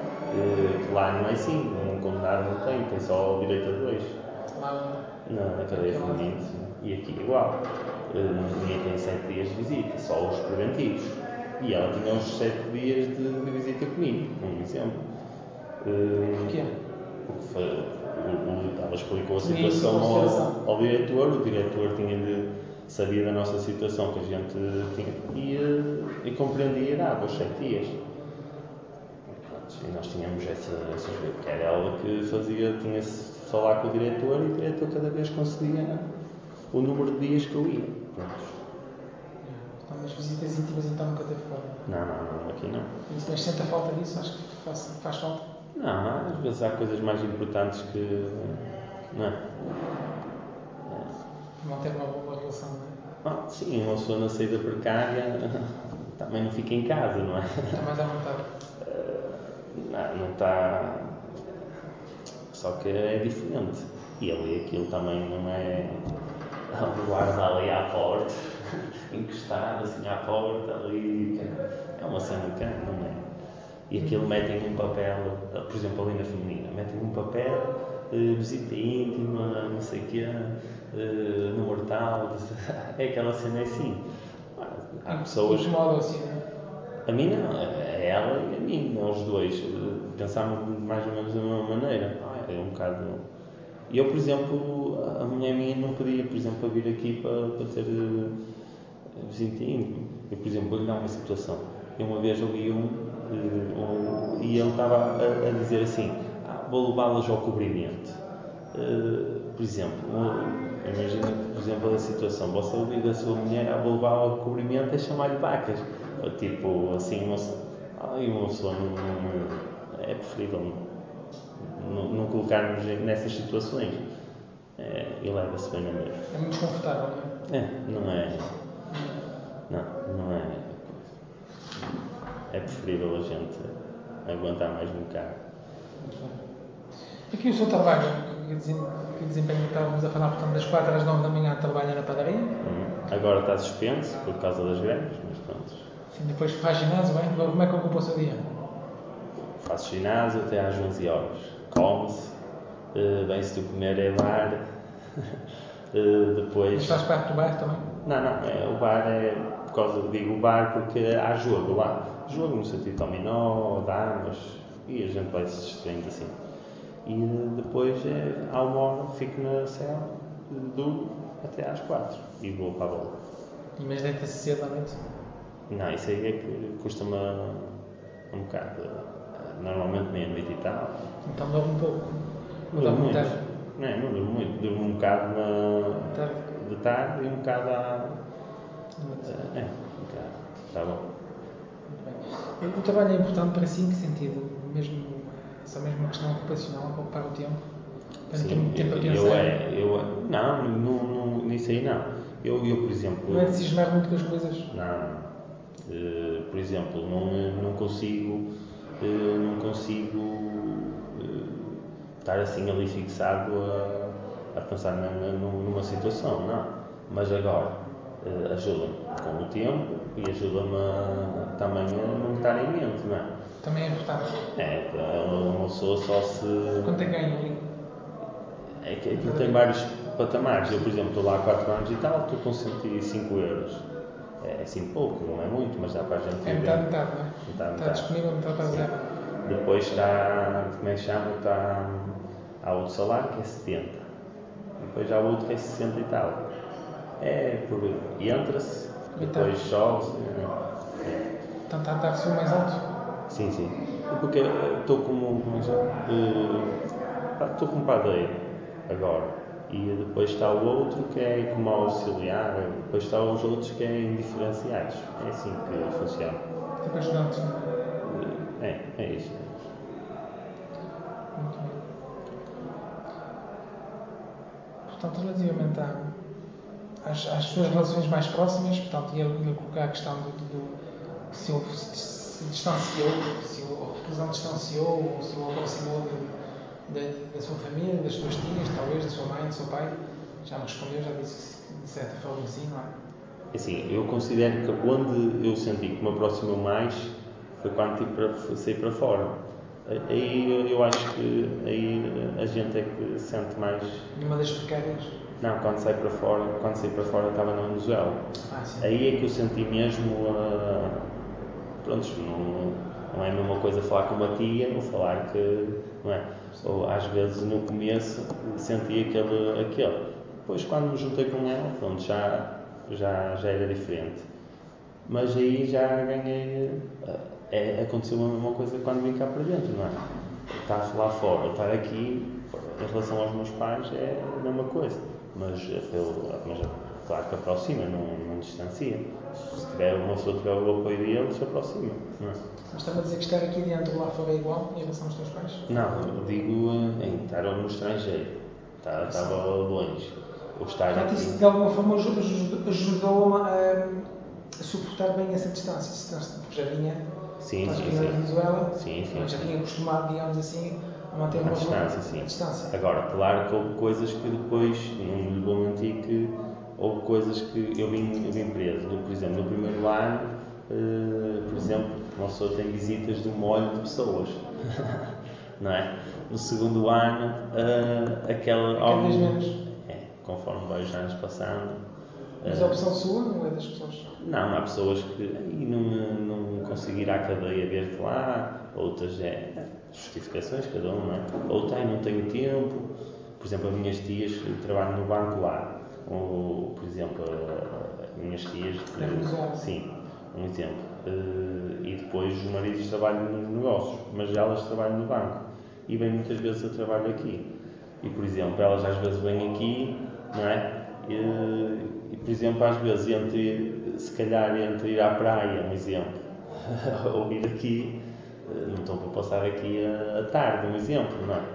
Uh, lá não é assim, um condenado não tem, tem só o direito a dois. Lá na, na cadeia feminina, e aqui igual. Uh, ninguém tem sete dias de visita, só os preventivos. E ela tinha os sete dias de, de visita comigo, um exemplo. Uh, Porquê? Porque foi, o, o, ela explicou a situação ao, ao diretor, o diretor tinha de, sabia da nossa situação que a gente tinha e, e compreendia e dava os sete dias. E nós tínhamos essa, essa que era ela que fazia, tinha-se de falar com o diretor e o diretor cada vez concedia o número de dias que eu ia. Pronto. Então, mas visitas íntimas então nunca teve fora? Não, não, não, aqui não. Mas sente a falta disso? Acho que faz, faz falta? Não, às vezes há coisas mais importantes que... não é? Manter uma boa relação, não é? Ah, sim, uma pessoa na saída precária também não fica em casa, não é? Está mais à vontade. Não, não está... Só que é diferente. E ali aquilo também não é... guarda ali à porta, encostado assim à porta, ali... É uma cena que não é? E aquilo metem um papel, por exemplo ali na feminina, metem um papel, uh, visita íntima, não sei o quê, uh, no mortal, é aquela cena assim. Há pessoas... Incomoda assim, não é? A mim não, é ela e a mim, não os dois. Pensámos mais ou menos da mesma maneira. É um bocado... E eu, por exemplo, a mulher minha não podia, por exemplo, vir aqui para, para ter uh, visita íntima. Eu, por exemplo, vou-lhe dar uma situação. Eu uma vez ouvi um, uh, um e ele estava a, a dizer assim, ah, vou levá-las ao cobrimento. Uh, por exemplo, um, imagina, por exemplo, a situação, você ouvir da sua mulher, ah, vou levá-la ao cobrimento é chamar-lhe vacas. Tipo, assim, uma, ah, uma pessoa não, não, é preferível não, não colocarmos nessas situações. É, e leva-se bem na mesma. É muito desconfortável, não é? É, não é? Não, não é. É preferível a gente aguentar mais um bocado. Aqui o seu trabalho, que desempenho, estávamos a falar, portanto, das quatro às nove da manhã trabalha na padaria? Hum. Agora está suspenso por causa das greves, mas pronto. Sim, depois faz ginásio, bem? Como é que ocupa o seu dia? Faço ginásio até às onze horas. Come-se, uh, bem se tu comer é bar. uh, depois... Mas faz parte do bar também? Não, não, é, o bar é, por causa, digo o bar porque há jogo lá. Jogo no sentido de dominó, damas, e a gente vai se distraindo assim. E depois é, há uma hora fico na cela, durmo até às quatro e vou para a bola. E mas deita-se cedo à noite? Não, isso aí é que custa-me um bocado. Normalmente meia-noite e tal. Então dorme um pouco? Não durmo muito. Tarde? Não, não durmo muito. Durmo um bocado na... tarde. de tarde e um bocado à... É, um bocado. Está bom. Muito bem. O trabalho é importante para si em que sentido? Mesmo, essa mesma questão ocupacional, ocupar o tempo? Para não ter muito tempo a pensar? Eu é, eu, não, não, não, nisso aí não. Eu, eu, por exemplo... Não é cismar muito com as coisas? Não. Uh, por exemplo, não, não consigo... Uh, não consigo uh, estar assim ali fixado a, a pensar na, na, numa situação, não. Mas agora uh, ajuda-me com o tempo e ajuda-me a, também a não estar em mente, não é? Também é importante. É, uma pessoa só se... Quanto é que ganha ali? É que aquilo tem vários patamares. Eu, por exemplo, estou lá há quatro anos e tal, estou com cento e cinco euros. É assim pouco, não é muito, mas dá para a gente... É metade, metade, não é? Metade, está metade. Disponível, metade para zero. Depois está, como é que chama? Está, há outro salário que é setenta. Depois há outro que é sessenta e tal. É, por, entra-se, depois sobe-se. É. Então está, está a receber mais alto? Sim, sim. Porque estou como, como estou como padeiro agora. E depois está o outro que é como auxiliar, depois está os outros que é indiferenciados. É assim que funciona. Tipo ajudante. É, é isso. Muito bem. Portanto, relativamente à, às, às suas relações mais próximas, portanto, ia, ia colocar a questão do, do, do se, o, se, se distanciou, se o reclusão distanciou ou se o aproximou de, de, da sua família, das suas tias, talvez, da sua mãe, do seu pai. Já me respondeu, já disse que de certa forma sim, não é? Assim, eu considero que onde eu senti que me aproximou mais foi quando tive para sair para fora. Aí eu acho que aí a gente é que sente mais. Numa das precárias? Não, quando saí para fora, quando saí para fora estava na Venezuela. Ah, sim. Aí é que eu senti mesmo uh, pronto, não, não é a mesma coisa falar com uma tia ou falar que, não é? Ou às vezes no começo senti aquele, aquele. Depois quando me juntei com ela, pronto, já, já, já era diferente. Mas aí já ganhei, é, aconteceu a mesma coisa quando vim cá para dentro, não é? Estar lá fora, estar aqui, em relação aos meus pais, é a mesma coisa. Mas, mas claro que aproxima, não, não distancia. Se tiver uma pessoa que tiver o apoio dele, se aproxima, não é? Mas estava a dizer que estar aqui dentro ou lá fora é igual em relação aos teus pais? Não, eu digo em estar no estrangeiro. Estava longe. Ou estar Portanto, aqui. isso de alguma forma ajudou a, a suportar bem essa distância, porque já vinha, sim, sim, vinha sim. da Venezuela, sim, sim, já sim. vinha acostumado, digamos assim, a manter uma distância, sim. distância. Agora, claro que houve coisas que depois, não lhe vou mentir, que houve coisas que eu vim, eu vim preso. Por exemplo, no primeiro ano, uh, por exemplo, uma pessoa tem visitas de um molho de pessoas. Não é? No segundo ano, uh, aquela... Cada vez menos. É, conforme vai os anos passando. Mas a opção sua não é das pessoas? Não, há pessoas que aí não, não conseguem ir à cadeia ver-te lá, outras é justificações, cada um, não é? Outra, não tenho tempo. Por exemplo, as minhas tias trabalham no banco lá. Ou, por exemplo, as minhas tias... É sim, um exemplo. E depois os maridos trabalham nos negócios, mas elas trabalham no banco. E vêm muitas vezes a trabalho aqui. E, por exemplo, elas às vezes vêm aqui, não é? E, e, por exemplo, às vezes, entre, se calhar, entre ir à praia, um exemplo, ou vir aqui, não estão para passar aqui a, a tarde, um exemplo, não é?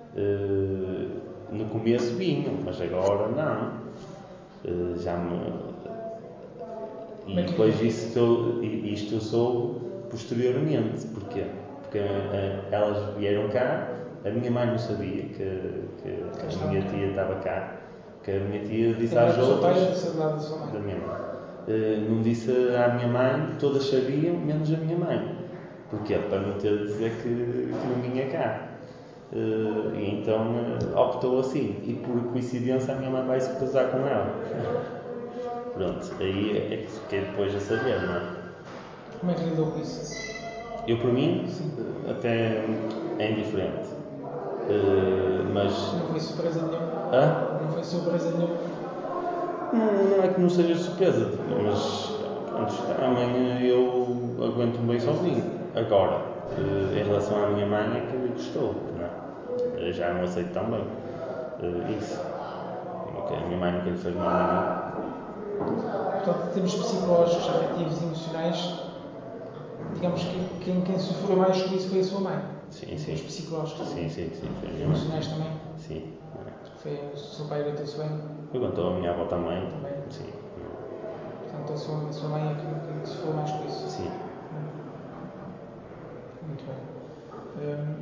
Uh, no começo vinham, mas agora não. Uh, já me... E depois isso eu, isto eu soube posteriormente. Porquê? Porque uh, elas vieram cá, a minha mãe não sabia que, que a minha tia estava cá, que a minha tia disse às outras da minha mãe. Uh, não disse à minha mãe, todas sabiam, menos a minha mãe. Porquê? Para não ter de dizer que, que não vinha cá. Uh, e então uh, optou assim. E por coincidência a minha mãe vai se casar com ela. Pronto, aí é que fiquei depois a saber, não é? Como é que lidou com isso? Eu, por mim, sim, até é indiferente. Uh, mas... Não foi surpresa nenhuma? Hã? Não foi surpresa nenhuma? Não, não é que não seja surpresa, mas antes também eu aguento-me bem sozinho. Agora, uh, em relação à minha mãe, é que gostou, não é? Eu já não aceito tão bem uh, isso. Okay, a minha mãe nunca lhe fez mal a ninguém. Portanto, em termos psicológicos, afetivos e emocionais, digamos que quem, quem sofreu mais com isso foi a sua mãe. Sim, sim. Os psicológicos. Sim, sim, sim. Foi a minha emocionais mãe. também? Sim. Foi o seu pai aguentou-se bem? Aguentou a minha avó também. Também? Sim. Portanto, a sua, a sua mãe é que, que sofreu mais com isso? Sim. Muito bem. Hum,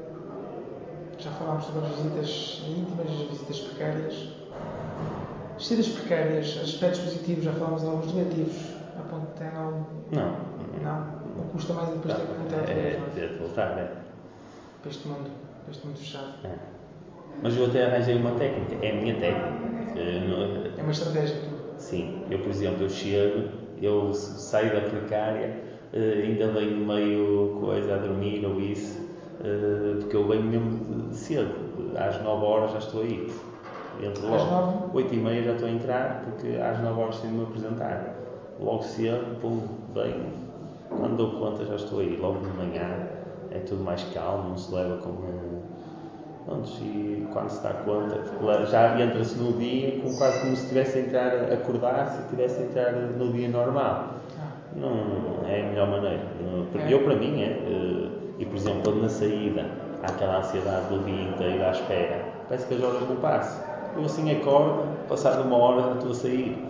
já falámos sobre as visitas íntimas, as visitas precárias. As visitas precárias, aspectos positivos, já falámos de alguns negativos. A ponto de ter algo? Não. Não? Não custa mais depois ter que voltar outra vez, não é? Ter de voltar, é. Para este mundo, para este mundo fechado. É. Mas eu até arranjei uma técnica, é a minha técnica. Não... É uma estratégia. Sim, eu por exemplo, eu chego, eu saio da precária, ainda venho meio coisa a dormir ou isso, porque eu venho mesmo cedo, às nove horas já estou aí. Entro logo, oito e meia já estou a entrar, porque às nove horas tenho de me apresentar. Logo cedo, pum, venho, quando dou conta já estou aí, logo de manhã, é tudo mais calmo, não se leva como... Pronto, e quando se dá conta, já entra-se no dia como quase como se estivesse a entrar, acordar, se estivesse a entrar no dia normal. Não é a melhor maneira. Eu, para mim, é. E, por exemplo, quando na saída há aquela ansiedade do dia inteiro à espera, parece que as horas não passam. Eu assim acordo, passado uma hora já estou a sair.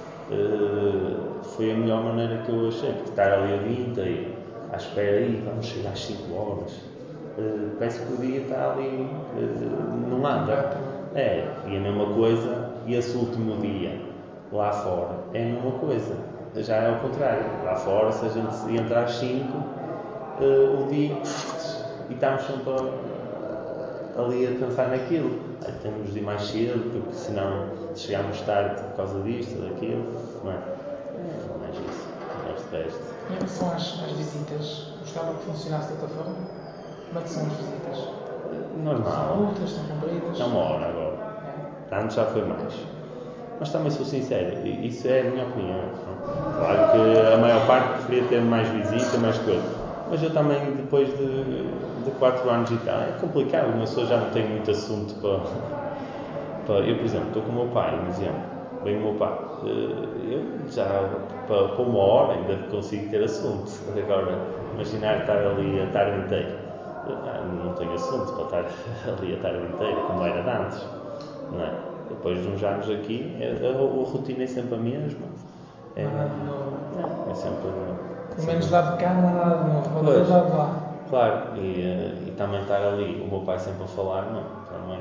Foi a melhor maneira que eu achei, porque estar ali o dia inteiro à espera, aí vamos chegar às cinco horas. Uh, parece que o dia está ali, uh, não anda. É, e a mesma coisa, e esse último dia, lá fora, é a mesma coisa. Já é ao contrário. Lá fora, se a gente entrar às cinco, uh, o dia, e estamos sempre a, ali a pensar naquilo. Aí temos de ir mais cedo, porque senão chegamos tarde por causa disto, daquilo. Não é? É mais isso, mais de resto. Em relação às, às visitas, gostava que funcionasse de outra forma? Como é que são as visitas? Normal. São curtas, são compridas? É uma hora agora. É. Antes já foi mais. Mas também sou sincero, isso é a minha opinião. Não? Claro que a maior parte preferia ter mais visita, mais coisa. Mas eu também, depois de, de quatro anos e tal, é complicado. Uma pessoa já não tem muito assunto para, para... Eu, por exemplo, estou com o meu pai, um exemplo. Vem o meu pai. Eu já, para, para uma hora, ainda consigo ter assunto. Agora, imaginar estar ali a tarde inteira. Não tenho assunto para estar ali a tarde inteira, como era de antes, não é? Depois de uns anos aqui, a, a, a rotina é sempre a mesma. É, é, é sempre... Pelo menos lá de cá não há nada de novo, pode ter lado de lá. Claro, e, e também estar ali, o meu pai sempre a falar, não, também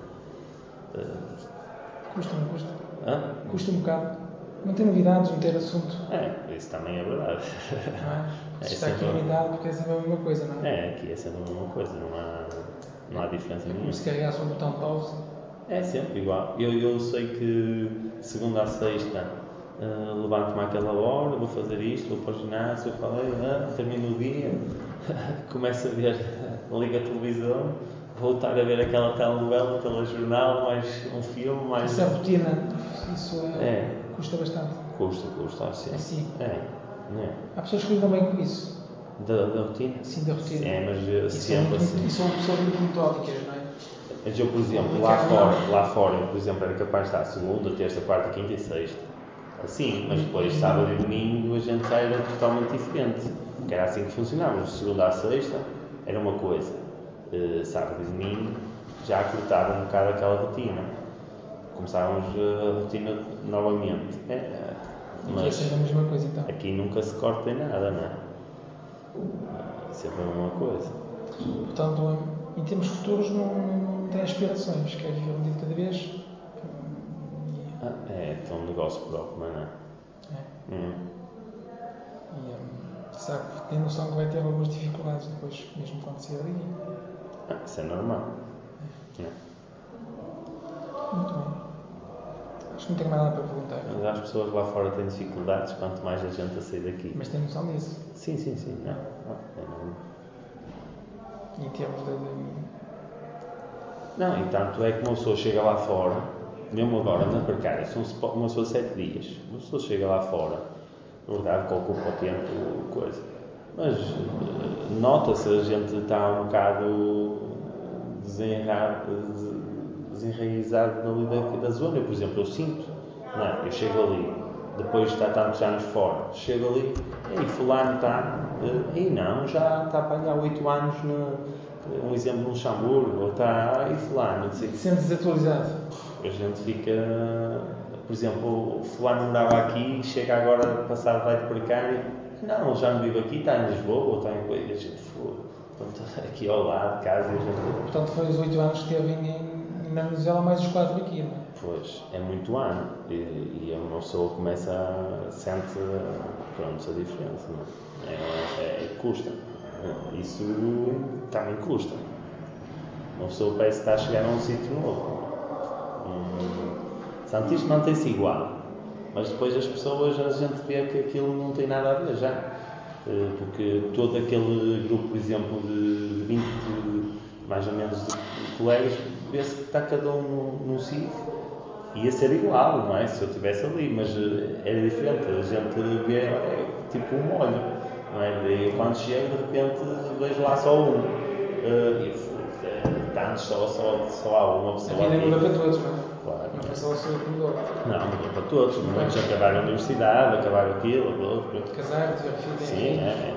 é... Uh, custa-me, custa. Hã? Custa um bocado. Não ter novidades, não ter assunto. É, isso também é verdade. Não é? É, está aqui unidade porque é sempre a mesma coisa, não é? É, aqui é sempre a mesma coisa, não há, não há diferença nenhuma. Como se carregasse um botão de pausa. É sempre igual. Eu, eu sei que segunda a sexta uh, levanto-me àquela hora, vou fazer isto, vou para o ginásio, eu falei, uh, termino o dia, começo a ver, ligo a televisão, vou estar a ver aquela telenovela, aquele jornal, mais um filme, mais... Essa rotina, isso é, é. custa bastante. Custa, custa, assim. Assim. É. É. Há pessoas que lidam bem com isso. Da, da rotina? Sim, da rotina. É, mas e sempre são, assim. E são pessoas muito metódicas, não é? Mas eu, por exemplo, lá fora, lá fora, eu, por exemplo, era capaz de estar segunda, terça, quarta, quinta e sexta. Assim, mas depois, sábado e domingo, a gente já era totalmente diferente. Porque era assim que funcionava. De segunda à sexta, era uma coisa. Uh, sábado e domingo, já cortava um bocado aquela rotina. Começávamos a rotina novamente. É, Aqui é sempre a mesma coisa, então. Aqui nunca se corta em nada, não é? É sempre a mesma coisa. Portanto, em termos futuros, não, não tem aspirações. Quer viver um dia de cada vez? Ah, é, tem um negócio próprio, mas não é? É. Hum. E um, sabe, tem noção que vai ter algumas dificuldades depois, mesmo quando sair daqui. Ah, isso é normal. É. Muito bem. Acho que não tenho mais nada para perguntar. Mas as pessoas lá fora têm dificuldades, quanto mais a gente a sair daqui. Mas tem noção disso? Sim, sim, sim. Não, não, é normal. Em termos de... Não, e tanto é que uma pessoa chega lá fora, mesmo agora na precária, são uma pessoa de sete dias, uma pessoa chega lá fora, na verdade, que ocupa o tempo, coisa. Mas uh, nota-se, a gente está um bocado desenra... desenraizado ali da, da zona. Eu, por exemplo, eu sinto, não, eu chego ali, depois de estar tantos anos fora, chego ali, e fulano está, e não, já está a apanhar oito anos, no, um exemplo no Luxemburgo, ou está, e fulano, não sei. Sendo desatualizado. A gente fica, por exemplo, o fulano morava aqui, chega agora, passado vai de precário, não, ele já não vive aqui, está em Lisboa, ou está em coisa, a gente foi, aqui ao lado de casa, e a gente... Portanto, foi os oito anos que teve em na Venezuela, mais os quatro aqui, não é? Pois, é muito ano, e, e uma pessoa começa a sente, pronto, a diferença, não é? É, é, custa, isso também custa. Uma pessoa parece que está a chegar a um sítio novo. Hum, Santis mantém-se igual, mas depois as pessoas, a gente vê que aquilo não tem nada a ver já, porque todo aquele grupo, por exemplo, de vinte, mais ou menos, de colegas, vê-se que está cada um num, num sítio, ia ser igual, não é? Se eu estivesse ali, mas era diferente, a gente vê, é, tipo um molho, não é? E quando chego, de repente, vejo lá só um, uh, e tantos, só, só, só há uma pessoa. A vida muda para todos, não é? Claro. Não é só a sua que mudou. Não, mudou para todos, muitos acabaram a universidade, acabaram aquilo, aquilo. Casar, ter filhos. Sim, é.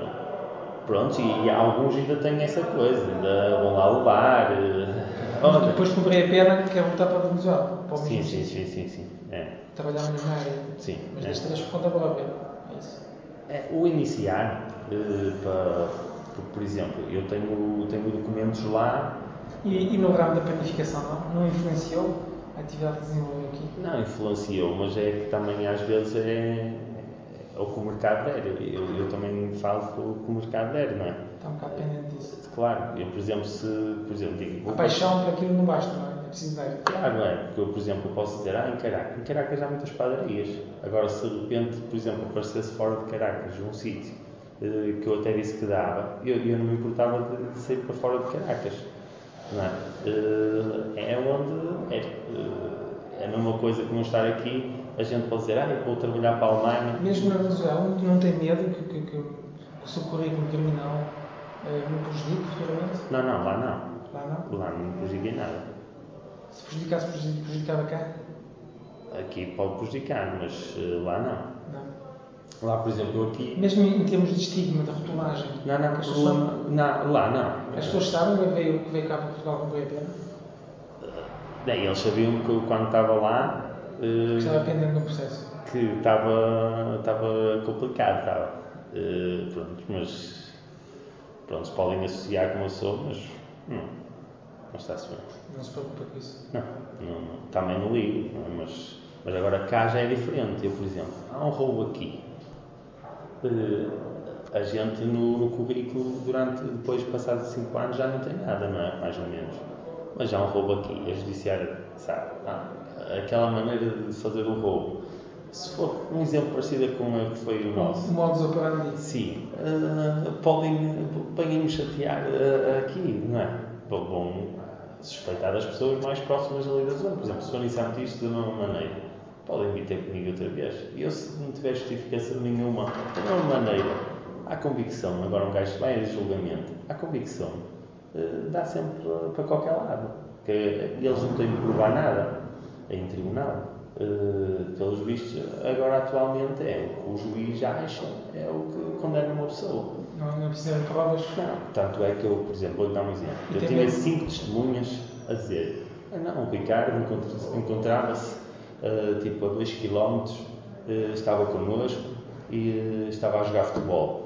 Pronto, e, e alguns ainda têm essa coisa, ainda vão lá levar. Mas depois comprei a pena, quer voltar para a Venezuela. Para o sim, mesmo sim, sítio. sim, sim, sim. É. Trabalhávamos na área. Sim. Mas é. das três por conta própria. É isso. É, o iniciar, eh, para, por, por exemplo, eu tenho, tenho documentos lá. E, e no ramo da planificação, não? Não influenciou a atividade que desenvolveu aqui? Não, influenciou, mas é que também às vezes é. Ou com o mercado aéreo. Eu, eu também falo com o mercado aéreo, não é? Está um bocado pendente disso. Claro, eu, por exemplo, se. Por exemplo, digo, a paixão para aquilo não basta, não é? É preciso dar. Claro, não é? Porque eu, por exemplo, posso dizer, ah, em Caracas. Em Caracas há muitas padarias. Agora, se de repente, por exemplo, aparecesse fora de Caracas um sítio eh, que eu até disse que dava, eu, eu não me importava de, de sair para fora de Caracas. Não é? Eh, é onde. É, é a mesma coisa que não estar aqui. A gente pode dizer, ah, eu vou trabalhar para a Alemanha. Mesmo na Venezuela, não tem medo que, que, que o seu currículo criminal eh, não prejudique futuramente? Não, não, lá não. Lá não? Lá não me prejudiquei nada. Se prejudicasse, prejudicava cá? Aqui pode prejudicar, mas uh, lá não. Não. Lá, por exemplo, eu aqui... Mesmo em termos de estigma, de rotulagem? Não, não, as problema... pessoas... não, lá não. As pessoas sabem que veio, que veio cá para Portugal com a pena? Bem, eles sabiam que eu, quando estava lá... Uh, estava pendente de um processo. Que estava, estava complicado, estava. Uh, pronto, mas... Pronto, podem associar como eu sou, mas... Não, não está-se bem. Não se preocupa com isso? Não, não, não também não ligo, não, mas... Mas agora cá já é diferente. Eu, por exemplo, há um roubo aqui. Uh, a gente no, no currículo, durante, depois de passados cinco anos, já não tem nada, não é? Mais ou menos. Mas já há um roubo aqui. A judiciária sabe. Ah, aquela maneira de fazer o roubo. Se for um exemplo parecido com o que foi o nosso. O modus operandi. Sim. Uh, podem, podem me chatear uh, aqui, não é? Bom, suspeitar das pessoas mais próximas ali da zona. Por exemplo, se forem isto de uma maneira, podem vir ter comigo outra vez. E eu, se não tiver justificação nenhuma, de uma maneira, há convicção. Agora um gajo vai a julgamento, há convicção. Uh, dá sempre para, para qualquer lado. Porque eles não têm de provar nada em tribunal. Uh, pelos vistos, agora atualmente é o que o juiz acha, é o que condena uma pessoa. Não, não precisa de provas? Não. Tanto é que eu, por exemplo, vou-lhe dar um exemplo. Eu tinha mesmo cinco testemunhas a dizer: ah, não, o Ricardo encontrava-se uh, tipo a dois quilómetros uh, estava connosco e uh, estava a jogar futebol.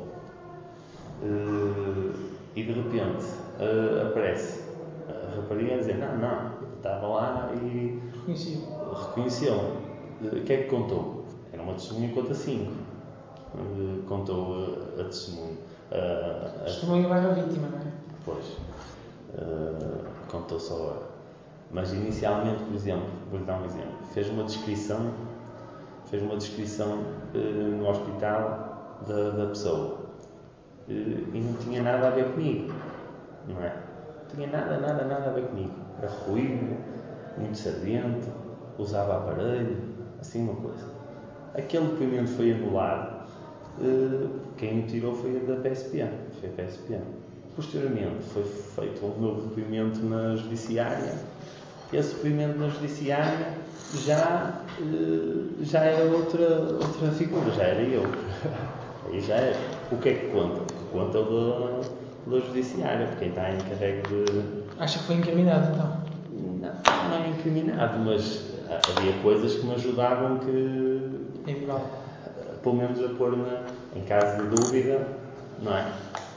Uh, e de repente uh, aparece a rapariga a dizer: Não, não, estava lá e reconheceu. O que é que contou? Era uma testemunha, conta cinco. Uh, contou a, a testemunha. Uh, a testemunha vai a vítima, não é? Pois. Uh, contou só ela. Mas inicialmente, por exemplo, vou-lhe dar um exemplo, fez uma descrição, fez uma descrição uh, no hospital da, da pessoa. Uh, e não tinha nada a ver comigo, não é? Não tinha nada, nada, nada a ver comigo. Era ruído, muito sardento, usava aparelho, assim uma coisa. Aquele depoimento foi anulado. Uh, quem o tirou foi a da P S P. Foi a P S P. Posteriormente foi feito um novo depoimento na judiciária. Esse depoimento na judiciária já, uh, já era outra, outra figura, já era eu. Aí já era. O que é que conta? O que conta é o da, da judiciária, porque quem está encarregue de... Acha que foi incriminado, então? Não, não é incriminado, mas havia coisas que me ajudavam que... É igual. Pelo menos a pôr na, em caso de dúvida, não é?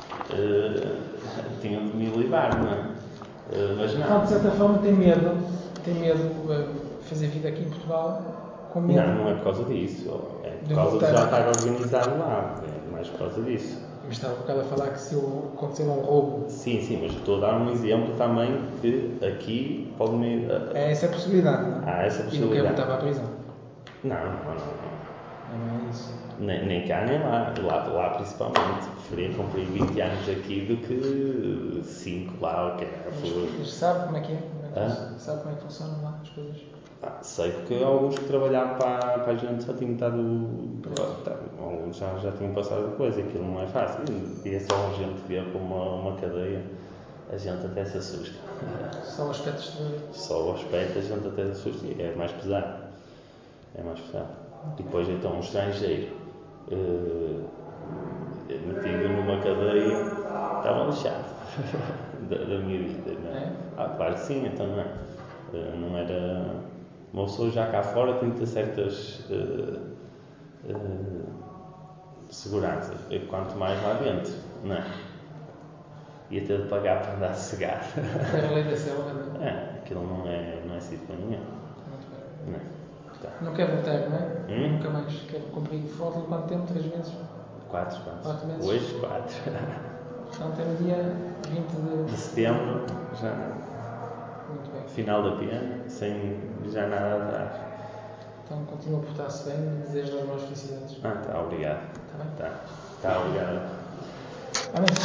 Uh, tinham de me livrar, não é? Uh, mas não. Então, de certa forma, tem medo, tem medo de fazer vida aqui em Portugal, com medo. Não, não é por causa disso. É por causa de já estar organizado lá. É mais por causa disso. Mas estava um bocado a falar que se acontecer um roubo. Sim, sim, mas estou a dar um exemplo também que aqui pode me. Uh, é essa a possibilidade, não é? Há essa possibilidade. E não quer voltar para a prisão. Não, não, não. não. Não é isso. Nem, nem cá nem lá, lá, lá principalmente. Preferia cumprir vinte anos aqui do que cinco lá. Okay. Mas, mas sabe como é que é? Como é que ah? Sabe como é que funcionam lá as coisas? Ah, sei porque alguns que trabalhavam para, para a gente já tinham estado. Alguns já, já tinham passado coisa, aquilo não é fácil. E é só a gente ver como uma, uma cadeia, a gente até se assusta. Só o aspecto exterior. Só o aspecto a gente até se assusta. É mais pesado. É mais pesado. E depois então um estrangeiro uh, metido numa cadeia estava lixado da, da minha vida, não é? É? Ah, claro que sim, então não é. Uh, não era. Uma pessoa já cá fora tem que ter certas uh, uh, seguranças, e quanto mais lá dentro, não é? Ia ter de pagar para andar sossegado. É a lei da selva, não é? É, aquilo não é, não é sítio para nenhum. Não é? Tá. Não quer voltar, não é? Hum? Nunca mais. Quer cumprir falta de quanto tempo? Três meses? Quatro, quatro. Quatro meses? Hoje, quatro. Então tem o dia vinte de... de setembro, já Muito bem. final da pena, sem já nada atrás. Então continua a portar-se bem e desejo as boas felicidades. Ah, tá, obrigado. Está bem? Tá, tá, obrigado. Amém.